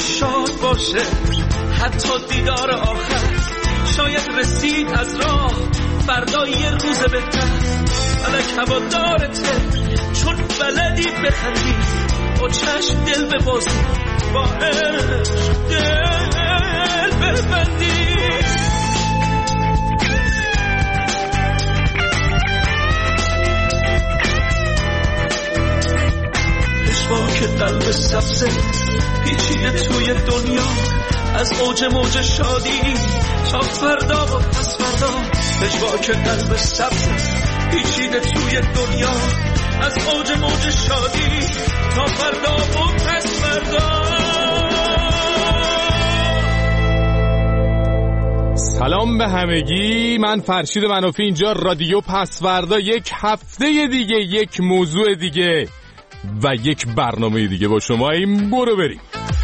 شاد باشه حتی دیدار آخر. شاید رسید از راه فردا یه روز بهتر. فلک هوادارته چون بلدی بخندی، با چشم دل ببازی، با عشق دل ببندی. پشواک قلب سبزه پیچیده توی دنیا، از اوج موج شادی تا فردا و پس فردا. پشواک قلب سبزه پیچیده توی دنیا، از اوج موج شادی تا فردا و پس فردا. سلام به همگی، من فرشید منافی، اینجا رادیو پسوردا. یک هفته دیگه، یک موضوع دیگه و یک برنامه دیگه با شما. این برو بریم.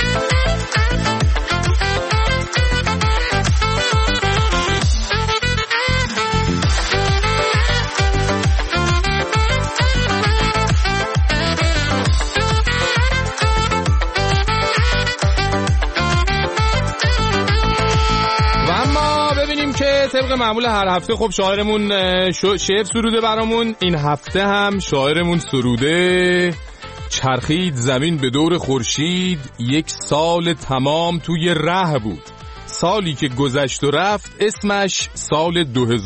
طبق معمول هر هفته خب شاعرمون شعر سروده برامون. این هفته هم شاعرمون سروده چرخید زمین به دور خورشید، یک سال تمام توی ره بود. سالی که گذشت و رفت اسمش سال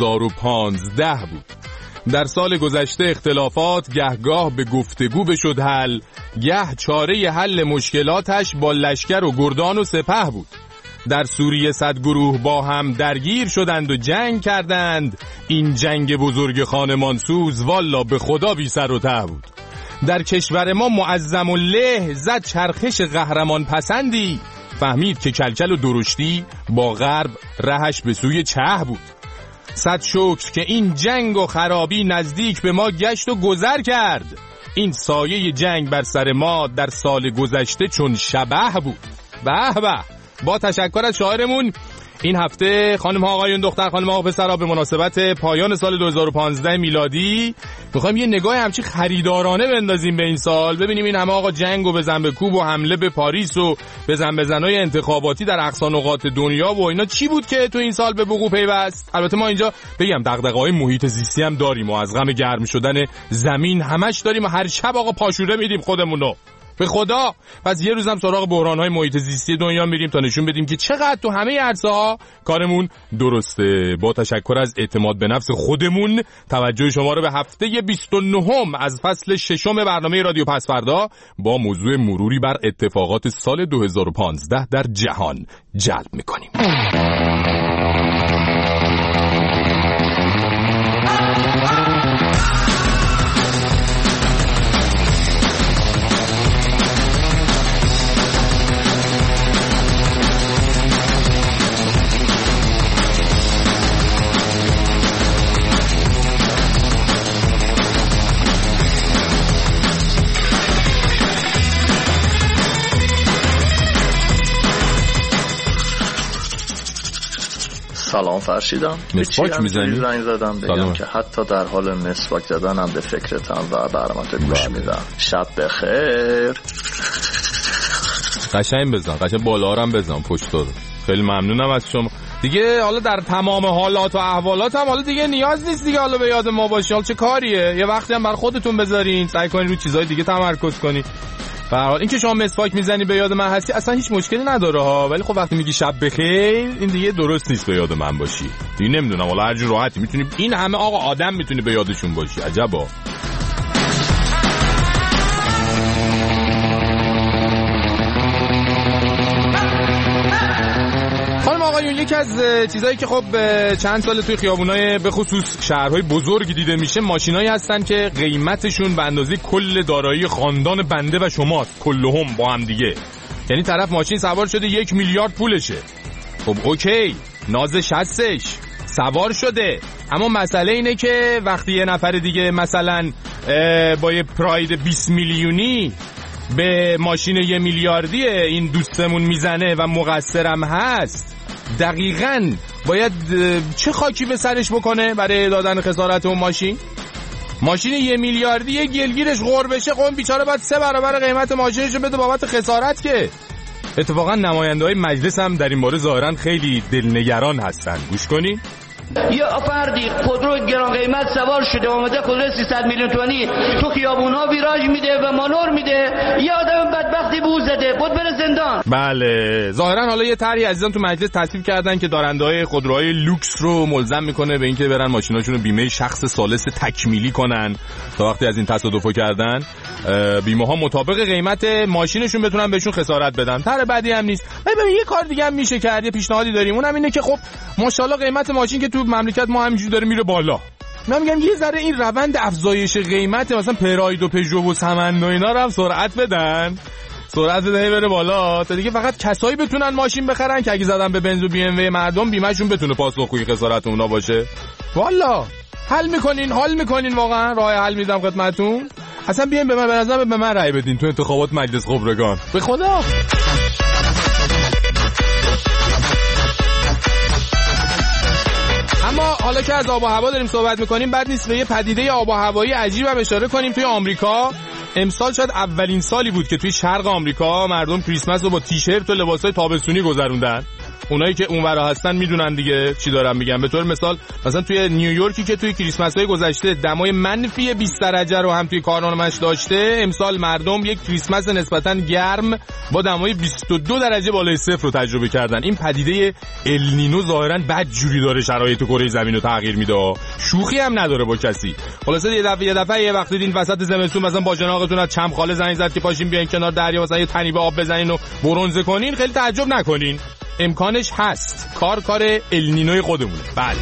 2015 بود. در سال گذشته اختلافات گهگاه به گفتگو بشد حل، گه چاره حل مشکلاتش با لشکر و گردان و سپه بود. در سوریه 100 گروه با هم درگیر شدند و جنگ کردند، این جنگ بزرگ خانمانسوز والا به خدا بی سر و ته بود. در کشور ما معظم الله زد چرخش قهرمان پسندی، فهمید که کلکل و درشتی با غرب رهش به سوی چه بود. صد شکر که این جنگ و خرابی نزدیک به ما گشت و گذر کرد، این سایه جنگ بر سر ما در سال گذشته چون شبح بود. به به. با تشکر از شاعرمون این هفته خانم ها آقایون دختر خانم ها پسرها، به مناسبت پایان سال 2015 میلادی میخوایم یه نگاه همچی خریدارانه بندازیم به این سال، ببینیم این همه آقا جنگ و بزن به کوب و حمله به پاریس و بزنهای انتخاباتی در اقصا نقاط دنیا و اینا چی بود که تو این سال به وقوع پیوست. البته ما اینجا بگم دغدغه‌های محیط زیستی هم داریم و از غم گرم شدن زمین همش داریم و هر شب آقا پاشوره میدیم خودمونو به خدا. پس یه روزم سراغ بحران‌های محیط زیستی دنیا میریم تا نشون بدیم که چقدر تو همه عرصه‌ها کارمون درسته. با تشکر از اعتماد به نفس خودمون توجه شما رو به هفته 29 از فصل 6 برنامه رادیو پسوردا با موضوع مروری بر اتفاقات سال 2015 در جهان جلب می‌کنیم. سلام فرشیدم. مسواک میزنی؟ زنگ زدم بگم که حتی در حال مسواک زدنم به فکرتم و برنامه‌ات گوش میدم. شب بخیر. قشنگ بزن، قشنگ بالا هم بزن پشت رو. خیلی ممنونم از شما. دیگه حالا در تمام حالات و احوالات هم حالا دیگه نیاز نیست دیگه حالا به یاد ما باشی. حالا چه کاریه؟ یه وقتی هم بر خودتون بذارین، سعی کنین روی چیزای دیگه تمرکز کنین. به هر حال اینکه شما مسواک میزنی به یاد من هستی اصلا هیچ مشکلی نداره ها، ولی خب وقتی میگی شب بخیر این دیگه درست نیست به یاد من باشی. دیگه نمیدونم والا هر جور راحتی میتونی این همه آقا آدم میتونی به یادشون باشی. عجبا. خانم آقایون، یکی از چیزایی که خب چند سال توی خیابونای به خصوص شهرهای بزرگ دیده میشه ماشینایی هستن که قیمتشون به اندازه کل دارایی خاندان بنده و شماست، کلهم با هم دیگه. یعنی طرف ماشین سوار شده 1 میلیارد پولشه. خب اوکی، نازش هستش، سوار شده، اما مسئله اینه که وقتی یه نفر دیگه مثلا با یه پراید 20 میلیونی به ماشین 1 میلیاردی این دوستمون میزنه و مقصرم هست، دقیقاً باید چه خاکی به سرش بکنه برای دادن خسارت اون ماشین؟ ماشین 1 میلیاردی یه گلگیرش غور بشه، خب بیچاره باید 3 برابر قیمت ماشینش رو بده بابت خسارت که. اتفاقا نماینده‌های مجلس هم در این باره ظاهرا خیلی دلنگران هستن. گوش کنین. یه فردی خودرو گران قیمت سوار شده اومده خودرو 300 میلیون تومانی تو خیابونا ویراژ میده و مانور میده، یه آدم بدبختی بو زده بود بره زندان. بله ظاهرا حالا یه طرحی عزیزان تو مجلس تصویب کردن که دارنده‌های خودروهای لوکس رو ملزم میکنه به اینکه برن ماشیناشون رو بیمه شخص ثالث تکمیلی کنن تا وقتی از این تصادفو کردن بیمه ها مطابق قیمت ماشینشون بتونن بهشون خسارت بدن. طرح بعدی هم نیست. ببین یه کار دیگه هم میشه کرد، یه پیشنهادی داریم، اونم اینه که خب ماشاءالله قیمت ماشین که تو مملکت ما همینجوری داره میره بالا. من میگم یه ذره این روند افزایش قیمت مثلا پراید و پژو و سمن و اینا رو هم سرعت بدن بره بالا تا دیگه فقط کسایی بتونن ماشین بخرن که اگه زدن به بنز و بی ام و مردم بیمهشون بتونه پاسخگوی خسارت اونا باشه. والا حل میکنین واقعا راه حل میدم خدمتتون. اصلا بیاین به من رأی بدین تو انتخابات مجلس خبرگان. به خدا. اما حالا که از آب و هوا داریم صحبت میکنیم بد نیست به یه پدیده آب و هوایی عجیب هم اشاره کنیم. توی آمریکا امسال شاید اولین سالی بود که توی شرق آمریکا مردم کریسمس رو با تیشرت و لباسای تابستونی گذروندن. اونایی که اونورا هستن میدونن دیگه چی دارم میگم. به طور مثال مثلا توی نیویورکی که توی کریسمس‌های گذشته دمای منفی 20 درجه رو هم توی کارنامه‌اش داشته، امسال مردم یک کریسمس نسبتاً گرم با دمای 22 درجه بالای صفر رو تجربه کردن. این پدیده النینو ظاهراً بدجوری داره شرایط کره زمین رو تغییر میده. شوخی هم نداره با کسی. خلاصه یه وقتی دیدین وسط زمستون مثلا با جناقتون از چم خاله زنگ زد که پاشین بیاین کنار دریا مثلا یه تنی به آب بزنین و برنزه کنین، خیلی تعجب نکنین. امکانش هست. کار النینوی خودمونه. بله.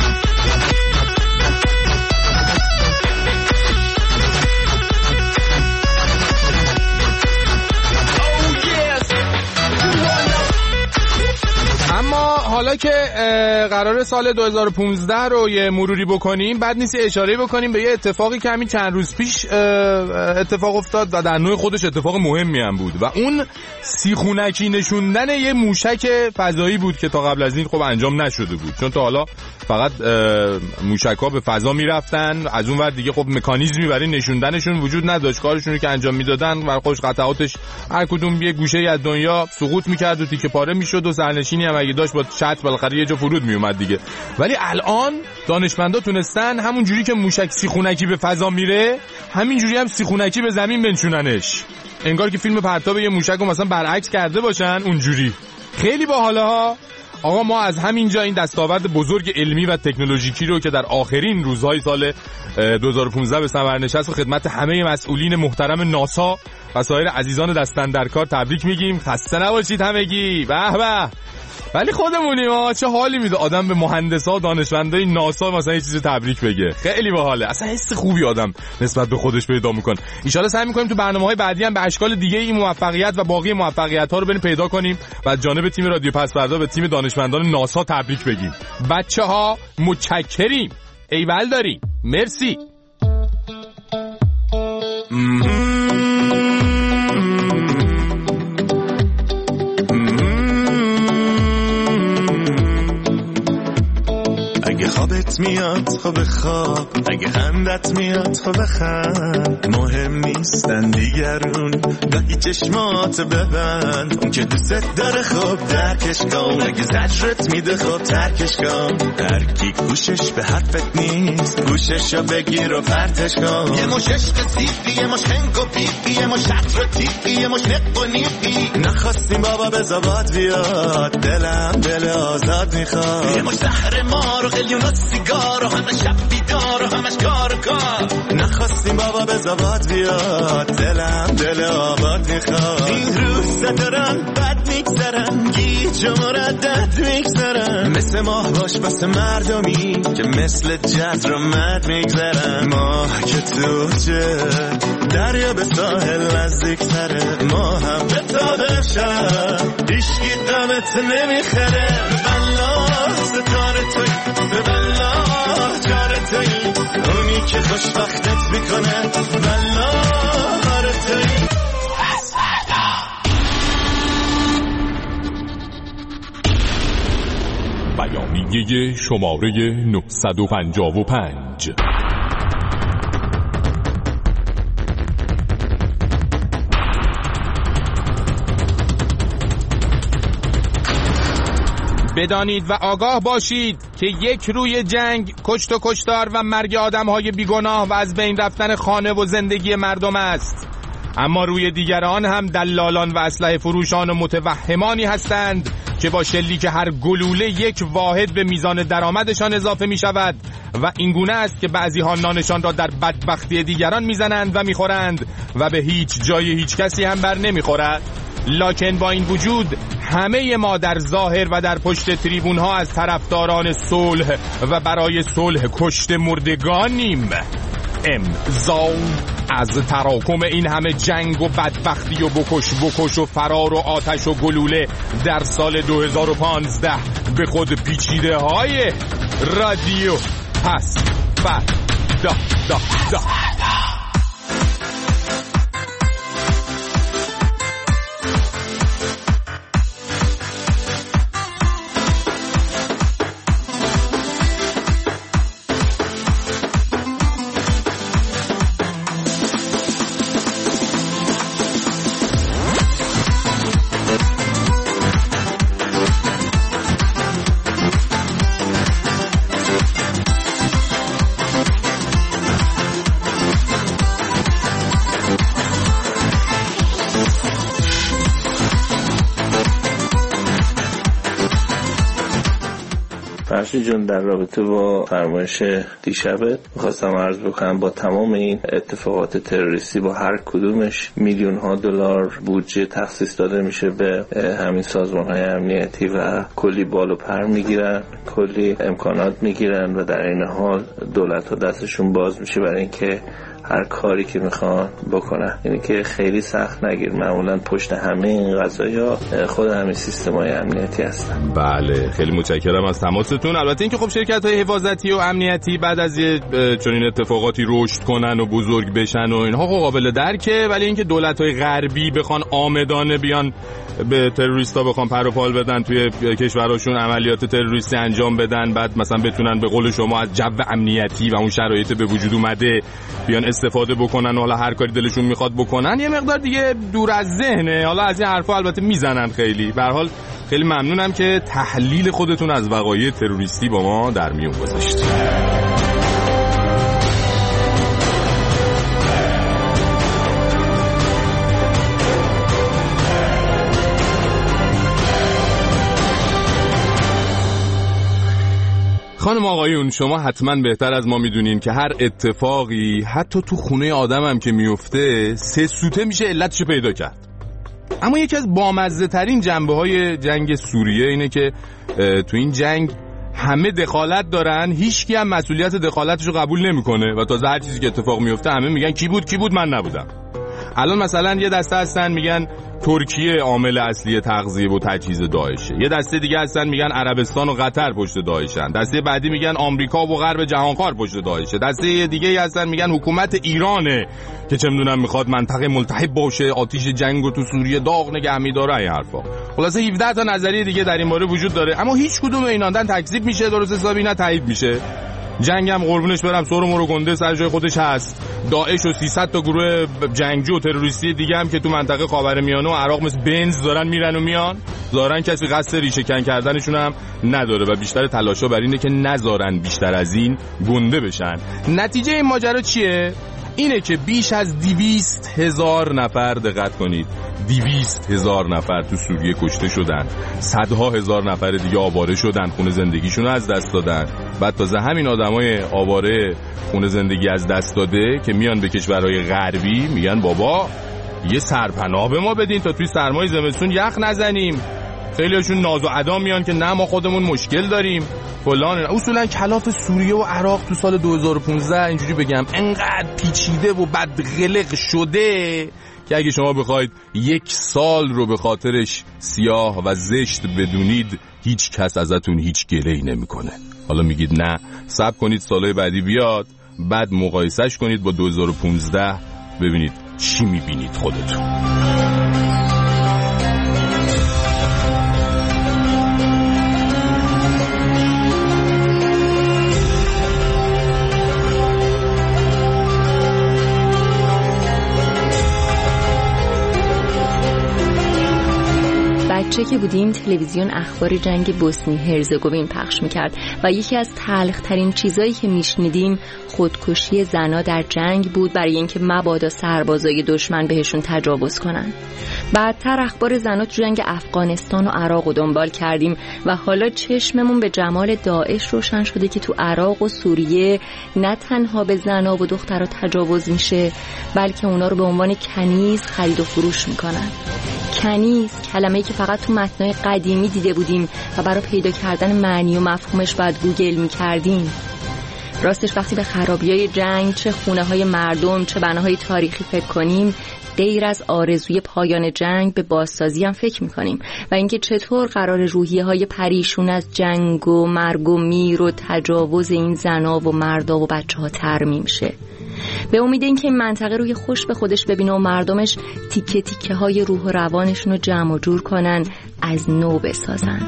اما حالا که قرار سال 2015 رو یه مروری بکنیم بد نیست اشاره بکنیم به یه اتفاقی که همین چند روز پیش اتفاق افتاد و در نوع خودش اتفاق مهمی هم بود و اون سیخونکی نشوندن یه موشک فضایی بود که تا قبل از این خب انجام نشده بود، چون تا حالا فقط موشک‌ها به فضا میرفتن، از اون ور دیگه خب مکانیزمی برای نشوندنشون وجود نداشت. کارشون رو که انجام میدادن و خوش قطعاتش هر کدوم یه گوشه از دنیا سقوط میکرد و تیکه پاره میشد و سرنشینی هم اگه داشت با شط بالاخره یه جا فرود میومد دیگه. ولی الان دانشمندا تونستن همون جوری که موشک سیخونکی به فضا میره همین جوری هم سیخونکی به زمین بنشوننش، انگار که فیلم پرتاب یه موشک رو مثلا برعکس کرده باشن اونجوری. خیلی باحاله ها. آقا ما از همینجا این دستاورد بزرگ علمی و تکنولوژیکی رو که در آخرین روزهای سال 2015 به ثمر نشست و خدمت همه مسئولین محترم ناسا و سایر عزیزان دستن در کار تبریک میگیم. خسته نباشید همگی. به به. ولی خودمونیم ها، چه حالی میده آدم به مهندسا و دانشمندای ناسا مثلا یه چیز تبریک بگه. خیلی باحاله. اصلا حس خوبی آدم نسبت به خودش پیدا میکنه. ان شاءالله سعی میکنیم تو برنامه‌های بعدی هم به اشکال دیگه این موفقیت و باقی موفقیت‌ها رو بریم پیدا کنیم و از جانب تیم رادیو پس‌فردا به تیم دانشمندان ناسا تبریک بگیم. بچه‌ها متشکریم. ایول داریم. مرسی. اگه خوابت میاد خب خواب، اگه خندت میاد خب خند، مهم نیستن دیگرون، گاهی چشمات ببند، اون که دوست داره خب درکش کن، اگه زجرت میده خب ترکش کن، هر کی گوشش به حرفت نیست گوششو بگیر و پرتش کن. یه مش عشق سیفی، یه مش خنگ و بیفی، یه مش شطر و تیفی، یه مش نق و نیفی، نخواستیم بابا به زباد بیاد، دلم دل آزاد میخواد، یه مش زهر مار و قلیون و سیگار و همه شب بیدار و همش کار و کار، نخواستیم بابا به زباد بیاد، دلم دل آباد میخواد. این روزا دارن بد میگذرن، گیج و مردد میگذرن، مثل ماه باش بس مردمی که مثل جد رو مد میگذرن. ماه که توجه دریا به ساحل نزدیک تره، ما هم به تابه شد ایشکی دمت نمیخره. ببالله ستاره توی، ببالله جاره توی، اونی که خوشبختت میکنه، ببالله هاره توی. بیانیه شماره 955. بدانید و آگاه باشید که یک روی جنگ، کشت و کشتار و مرگ آدم‌های بیگناه و از بین رفتن خانه و زندگی مردم است، اما روی دیگران هم دلالان و اسلحه فروشان و متوهمانی هستند که با شلیک هر گلوله یک واحد به میزان درآمدشان اضافه می شود و اینگونه است که بعضی ها نانشان را در بدبختی دیگران میزنند و میخورند و به هیچ جای هیچ کسی هم بر نمیخورد. لکن با این وجود همه ما در ظاهر و در پشت تریبون ها از طرفداران صلح و برای صلح کشته مردگانیم. امضا از تراکم این همه جنگ و بدبختی و بکش و فرار و آتش و گلوله در سال 2015 به خود پیچیده های رادیو پس دا. فرشی جون، در رابطه با فرمایش دیشبت می‌خواستم عرض بکنم با تمام این اتفاقات تروریستی با هر کدومش میلیون ها دلار بودجه تخصیص داده میشه به همین سازمان‌های امنیتی و کلی بال و پر میگیرن، کلی امکانات میگیرن و در این حال دولت‌ها دستشون باز میشه برای اینکه هر کاری که میخوان بکنن. یعنی که خیلی سخت نگیر، معمولا پشت همه این قضایا خود همین سیستم‌های امنیتی هستن. بله، خیلی متشکرم از تماستون. البته اینکه خب شرکت‌های حفاظتی و امنیتی بعد از یه چنین اتفاقاتی رشد کنن و بزرگ بشن و اینها خب قابل درکه، ولی اینکه دولت‌های غربی بخوان عامدانه بیان به تروریستا بخوان پر و پال بدن توی کشورشون عملیات تروریستی انجام بدن، بعد مثلا بتونن به قول شما از جو امنیتی و اون شرایط به وجود اومده بیان استفاده بکنن و حالا هر کاری دلشون میخواد بکنن، یه مقدار دیگه دور از ذهنه. حالا از این حرفا البته میزنن خیلی. به هر حال خیلی ممنونم که تحلیل خودتون از وقایع تروریستی با ما در میون گذاشتید. خانم آقایون، شما حتما بهتر از ما میدونین که هر اتفاقی حتی تو خونه آدم هم که میفته 3 سوته میشه علتش پیدا کرد. اما یکی از بامزه ترین جنبه های جنگ سوریه اینه که تو این جنگ همه دخالت دارن، هیچکی هم مسئولیت دخالتشو قبول نمیکنه و تازه هر چیزی که اتفاق میفته همه میگن کی بود من نبودم. الان مثلا یه دسته هستن میگن ترکیه عامل اصلی تغذیه و تجهیز داعشه، یه دسته دیگه هستن میگن عربستان و قطر پشت داعشن، دسته بعدی میگن آمریکا و غرب جهانخوار پشت داعشه، دسته دیگه هستن میگن حکومت ایرانه که چه میدونم میخواد منطقه ملتهب باشه، آتیش جنگو تو سوریه داغ نگه می‌داره. این حرفا خلاصه 17 تا نظریه دیگه در این باره وجود داره، اما هیچ کدوم اینا نه تکذیب میشه درست حسابی نه تایید میشه. جنگ هم قربونش برم سر و مرو گنده سر جای خودش هست. داعش و 300 تا گروه جنگجو و تروریستی دیگه هم که تو منطقه خاورمیانه و عراق مثل بنز دارن میرن و میان، ظاهرا کسی قصد ریشه کن کردنشون هم نداره و بیشتر تلاشا بر اینه که نذارن بیشتر از این گنده بشن. نتیجه این ماجرا چیه؟ اینه که بیش از 200,000 نفر، دقت کنید، 200,000 نفر تو سوریه کشته شدن، صدها هزار نفر دیگه آواره شدن، خونه زندگیشون از دست دادن. بعد تازه همین آدمای آواره خونه زندگی از دست داده که میان به کشورهای غربی میگن بابا یه سرپناه به ما بدین تا توی سرمای زمستون یخ نزنیم. خیلیاشون ناز و ادا میان که نه ما خودمون مشکل داریم فلان. اصولا کلاف سوریه و عراق تو سال 2015 اینجوری بگم انقدر پیچیده و بدقلق شده که اگه شما بخواید 1 سال رو به خاطرش سیاه و زشت بدونید هیچ کس ازتون هیچ گله‌ای نمیکنه. حالا میگید نه صبر کنید سالهای بعدی بیاد، بعد مقایسهش کنید با 2015 ببینید چی میبینید خودتون. بچه که بودیم تلویزیون اخبار جنگ بوسنی هرزگوین پخش میکرد و یکی از تلخ‌ترین چیزایی که میشنیدیم خودکشی زنا در جنگ بود برای اینکه مبادا سربازای دشمن بهشون تجاوز کنن. بعدتر اخبار زنا تو جنگ افغانستان و عراق رو دنبال کردیم و حالا چشممون به جمال داعش روشن شده که تو عراق و سوریه نه تنها به زنا و دخترها تجاوز میشه بلکه اونا رو به عنوان کنیز خرید و فروش میکنن. کنیز کلمه‌ای که فقط تو متنای قدیمی دیده بودیم و برای پیدا کردن معنی و مفهومش باید گوگل میکردیم. راستش وقتی به خرابی‌های جنگ چه خونه‌های مردم چه بناهای تاریخی فکر کنیم غیر از آرزوی پایان جنگ به بازسازی هم فکر میکنیم و اینکه چطور قرار روحیه‌های پریشون از جنگ و مرگ و میر و تجاوز این زنا و مردا و بچه‌ها ترمیم شه. به امید اینکه این منطقه روی خوش به خودش ببینه و مردمش تیکه تیکه های روح و روانشون رو جمع و جور کنن، از نو بسازن.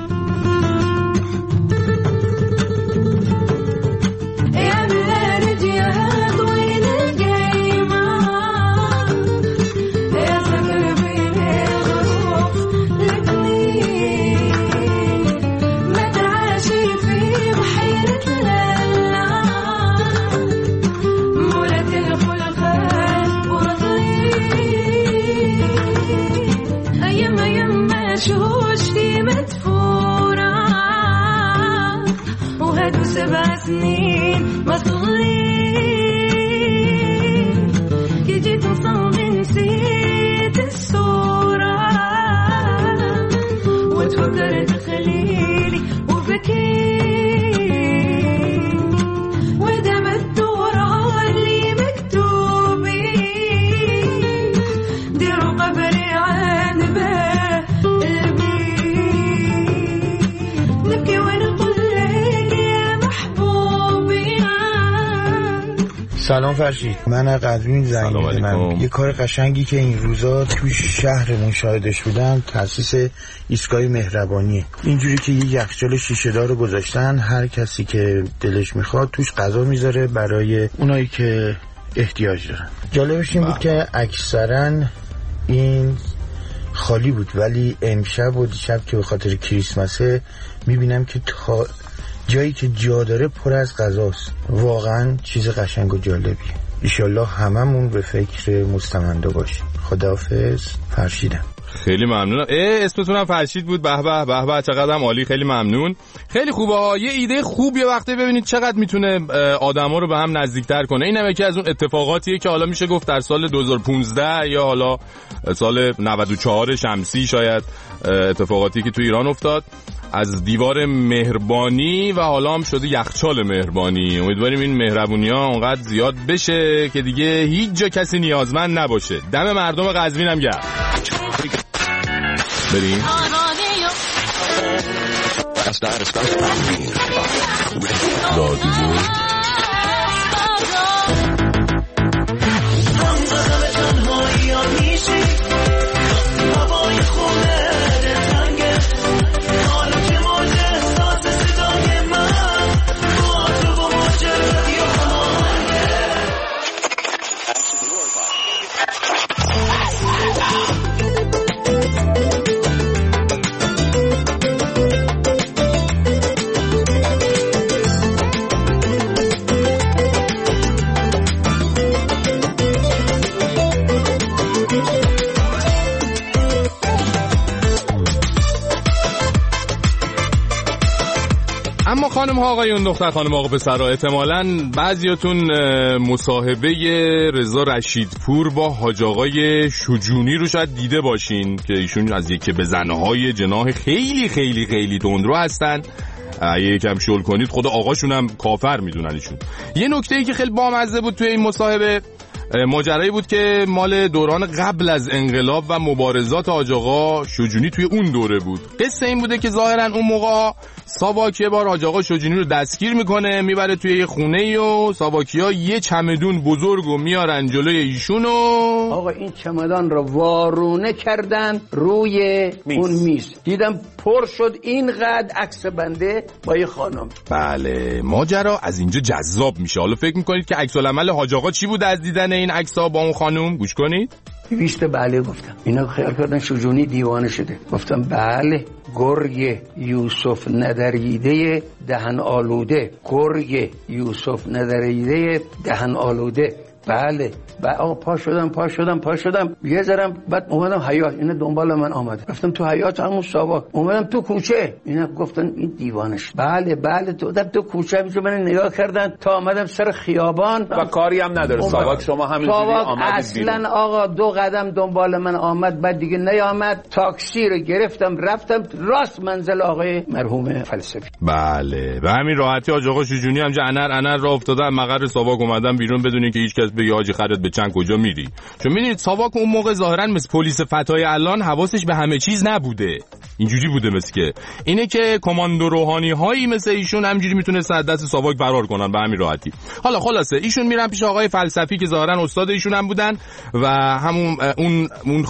سلام فرشید، من قدرین زنگ میزنم. یه کار قشنگی که این روزا توی شهرمون شاهدش بودم تأسیس ایستگاه مهربانیه. اینجوری که یه یخچال شیشه دار رو گذاشتن، هر کسی که دلش میخواد توش غذا میذاره برای اونایی که احتیاج دارن. جالبش این بود که اکثرا این خالی بود، ولی امشب و دیشب که به خاطر کریسمسه میبینم که تا جایی که جا داره پر از غذاست. واقعا چیز قشنگ و جالبیه. انشالله هممون به فکر مستمنده باشیم. خداحافظ. فرشیدم. خیلی ممنونم. اسمتونم فرشید بود. به به به به، چقدر هم عالی. خیلی ممنون. خیلی خوبه ها. یه ایده خوب یه وقته ببینید چقدر میتونه آدما رو به هم نزدیکتر کنه. اینم یکی از اون اتفاقاتیه که حالا میشه گفت در سال 2015 یا حالا سال 94 شمسی شاید اتفاقاتی که تو ایران افتاد، از دیوار مهربانی و حالا هم شده یخچال مهربانی. امیدواریم این مهربونی‌ها اونقدر زیاد بشه که دیگه هیچ جا کسی نیازمند نباشه. دم مردم قزوین هم گرم. بریم خانم ها آقایون، دختر خانم آقا پسرها، احتمالاً بعضیاتون مصاحبه رضا رشیدپور با حاج آقای شجونی رو شاید دیده باشین که ایشون از یکی به زنهای جناح خیلی خیلی خیلی تندرو هستن. یکم شل کنید خود آقاشون هم کافر میدونن ایشون. یه نکته‌ای که خیلی بامزه بود توی این مصاحبه، ماجرایی بود که مال دوران قبل از انقلاب و مبارزات حاج آقا شجونی توی اون دوره بود. قصه این بوده که ظاهرا اون موقع ساواکی بار حاج آقا شجونی رو دستگیر میکنه، میبره توی یه خونه و ساواکی‌ها یه چمدون بزرگو میارن جلوی ایشون و آقا این چمدان رو وارونه کردن روی اون میز. دیدم پر شد اینقدر عکس بنده با یه خانم. بله، ماجرا از اینجا جذاب میشه. حالا فکر میکنید که عکس العمل حاج آقا چی بود از دیدن این عکس‌ها با اون خانم؟ گوش کنید. 200 بله گفتم. اینا خیال کردن شجونی دیوانه شده. گفتم بله، گرگ یوسف ندریده دهن آلوده، گرگ یوسف ندریده دهن آلوده. بله آقا پا شدم یه ذرم، بعد اومدم حیاط، اینا دنبال من آمد، رفتم تو حیاط همون ساواک، اومدم تو کوچه، اینا گفتن این دیوانش. بله تو کوچه میشه من نگاه کردن تا آمدم سر خیابان و کاری هم نداره ساواک. شما همینجوری آمدید اصلا آقا 2 قدم دنبال من آمد، بعد دیگه نیامد. تاکسی رو گرفتم رفتم راست منزل آقای مرحوم فلسفی. بله به همین راحتی حاج آقا شجونی هم انر راه افتادن مقر ساواک، اومدن بیرون بدون اینکه هیچ کس بگه حاجی خرت به چند کجا میری. چون میدونید ساواک اون موقع ظاهرا مثل پلیس فتای الان حواسش به همه چیز نبوده، اینجوری بوده مثل که اینه که کماندو روحانی هایی مثل ایشون همینجوری میتونه از دست ساواک فرار کنن به همین راحتی. حالا خلاصه ایشون میرن پیش آقای فلسفی که ظاهرا استاد ایشون هم بودن و اون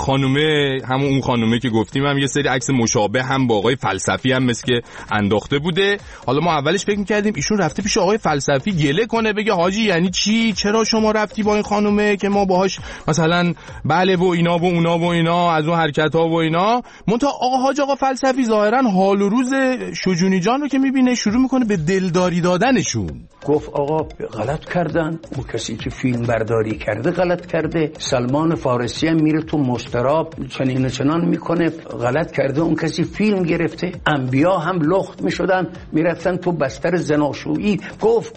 خانومه که گفتیم هم یه سری عکس مشابه هم با آقای فلسفی هم مثل که انداخته بوده. حالا ما اولش فکر می‌کردیم ایشون رفته پیش آقای فلسفی گله کنه، بگه حاجی یعنی چی، چرا شما رفتی با این خانومه که ما باهاش مثلا بله و اینا و اونا و اینا از اون حرکت‌ها و اینا. منتها حاج آقا فلسفی ظاهرا حال و روز شجونی جان رو که می‌بینه شروع می‌کنه به دلداری دادنشون. گفت آقا غلط کردن، اون کسی که فیلم برداری کرده غلط کرده، سلمان فارسی هم میره تو مستراب چنان میکنه غلط کرده، اون کسی فیلم گرفته. انبیا هم لخت میشدن میرفتن تو بستر زناشویی. گفت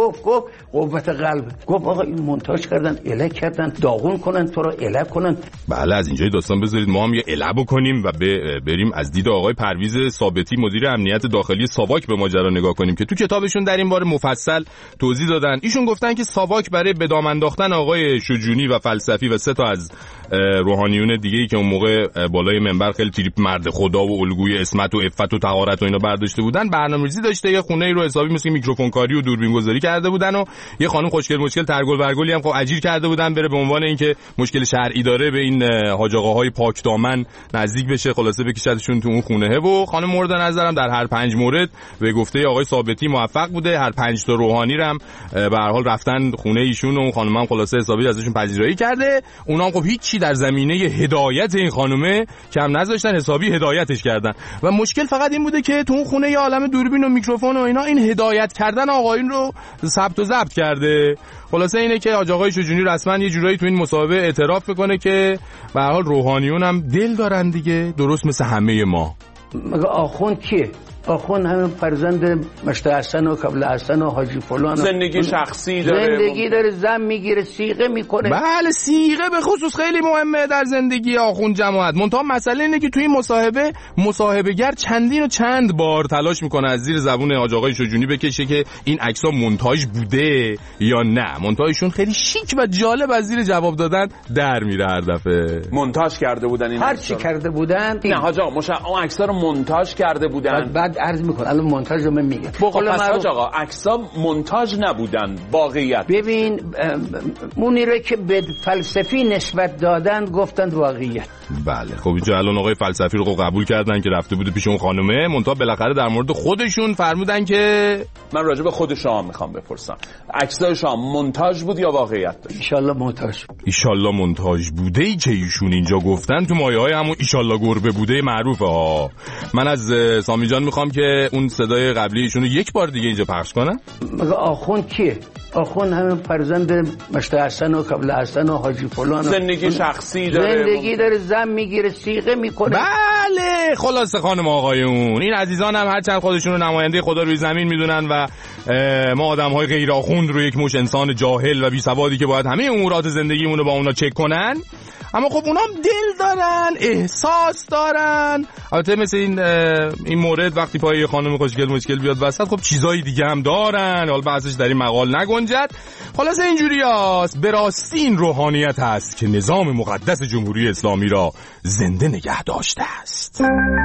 قوت قلب. گفت آقا این مونتاژ کردن، اله کردن، داغون کنن تو رو اله کنن. بله از اینجای داستان بذارید ما هم یه اله بکنیم و بریم از دید آقای پرویز ثابتی مدیر امنیت داخلی ساواک به ماجرا نگاه کنیم که تو کتابشون در این باره مفصل توضیح دادن. ایشون گفتن که ساواک برای به دام انداختن آقای شجونی و فلسفی و 3 تا از روحانیون دیگه‌ای که اون موقع بالای منبر خیلی تریپ مرد خدا و الگوی اسمت و عفت و طهارت و اینا برداشته بودن، برنامه‌ریزی داشته. یه خونه‌ای رو حسابی مثل میکروفون کاری و دوربین گذاری کرده بودن و یه خانم خوشگل ترگل برگلی هم خب اجیر کرده بودن بره به عنوان اینکه مشکل شرعی داره به این حاج آقاهای پاک دامن نزدیک بشه، خلاصه بکشتشون تو اون خونه و خانم مورد نظرم در هر 5 مورد به گفته آقای ثابتی موفق بوده. هر 5 تا روحانی رم به هر حال رفتن خونه ایشون و خانم هم خلاصه حسابی ازشون پذیرایی کرده. اونا هم خب هیچی در زمینه هدایت این خانومه کم نذاشتن، حسابی هدایتش کردن و مشکل فقط این بوده که تو اون خونه یه عالمه دوربین و میکروفون و اینا این هدایت کردن آقایون رو ثبت و ضبط کرده. خلاصه اینه که حاج آقای شجونی رسما یه جورایی تو این مصاحبه اعتراف میکنه که به هر حال روحانیون هم دل دارن دیگه، درست مثل همه ما. مگه آخوند کیه؟ آخوند همین فرزند مشت حسن و قبل حسن و حاجی فلان، زندگی شخصی داره، زن میگیره، صیغه میکنه. بله صیغه به خصوص خیلی مهمه در زندگی آخوند جماعت. منتها مسئله اینه که توی این مصاحبه‌گر چندین و چند بار تلاش میکنه از زیر زبون حاج آقای شجونی بکشه که این عکس‌ها مونتاژ بوده یا نه. مونتاژشون خیلی شیک و جالب از زیر جواب دادن در میره هر دفعه. مونتاژ کرده بودن این هر چی کرده بودن. نه حاج آقا اون عکس‌ها رو مونتاژ کرده بودن. بعد عرض میکنم الان مونتاژ رو من میگم. پس حاج آقا عکس‌ها مونتاژ نبودن، واقعیت. ببین اونی رو که به فلسفی نسبت دادن گفتند واقعیت. بله خب اینجا الان آقای فلسفی رو قبول کردن که رفته بوده پیش اون خانومه، منتها بالاخره در مورد خودشون فرمودن که من راجع به خود شما میخوام بپرسم عکسای شما مونتاژ بود یا واقعیت داشت؟ ایشالله مونتاژ بوده ای که ایشون اینجا گفتن تو مایه‌های همون ایشالله گربه بوده معروفه ها. من از سامی جان میخوام که اون صدای قبلی ایشونو یک بار دیگه اینجا پخش کنن. مگه آخوند کیه؟ آخوند همین فرزند مشت حسن و قبل حسن و حاجی فلان، زندگی شخصی داره، زن میگیره، صیغه میکنه. بله خلاصه خانم آقایون این عزیزان هم هرچند خودشون رو نماینده خدا روی زمین میدونن و ما آدم‌های غیر آخوند رو یک مش انسان جاهل و بی سوادی که باید همه امورات زندگیمون رو با اونا چک کنن، اما خب اونا هم دل دارن، احساس دارن. البته مثل این مورد وقتی پای یه خانم خوشگل بیاد وسط خب چیزای دیگه هم دارن، حالا بحثش در این مقال نگنجد. خلاصه اینجوریاست، به راستی این روحانیت هست که نظام مقدس جمهوری اسلامی را زنده نگه داشته است.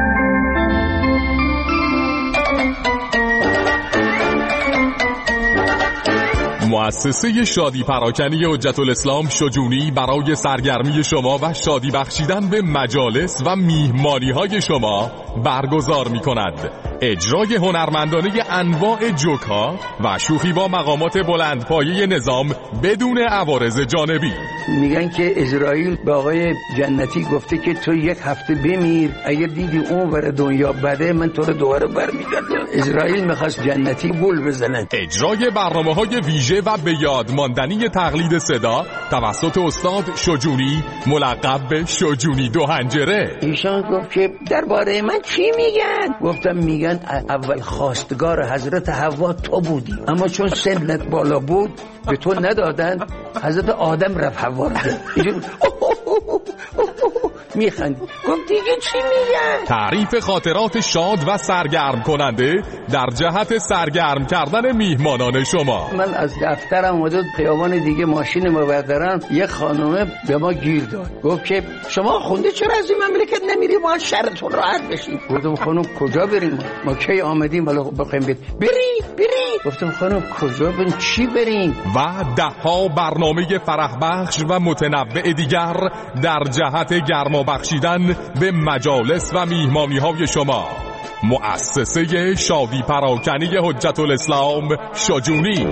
مؤسسه شادی پراکنی حجت الاسلام شجونی برای سرگرمی شما و شادی بخشیدن به مجالس و میهمانی های شما برگزار می کند اجرای هنرمندانه انواع جوک‌ها و شوخی با مقامات بلندپایه نظام بدون عوارض جانبی. میگن که اسرائیل به آقای جنتی گفته که تو 1 هفته بمیر، اگر دیدی اون ور دنیا بده من تو رو دوباره برمیگردم. اسرائیل میخواست جنتی گول بزنه. اجرای برنامه‌های ویژه و به یاد ماندنی تقلید صدا توسط استاد شجونی ملقب به شجونی دو حنجره. ایشان گفت که درباره من چی میگن؟ گفتم میگن اول خواستگار حضرت حوا تو بودی، اما چون سنت بالا بود به تو ندادن، حضرت آدم رفت حوا رو دید. میخند. گفت دیگه چی میگن؟ تعریف خاطرات شاد و سرگرم کننده در جهت سرگرم کردن میهمانان شما. من از دفترم حدود خیابان دیگه ماشین مبردرم، یه خانومه به ما گیر داد، گفت که شما خونده چرا از این مملکت نمیریم ما شهرتون راحت بشیم؟ گفتم خانم کجا بریم؟ ما کی آمدیم بالا بخوایم بری؟ گفتم خانم کجا بریم؟ چی بریم؟ و 10 برنامه فرح بخش و متنوع دیگر در جهت گرما بخشیدن به مجالس و میهمانی های شما. مؤسسه شادی پراکنی حجت الاسلام شجونی.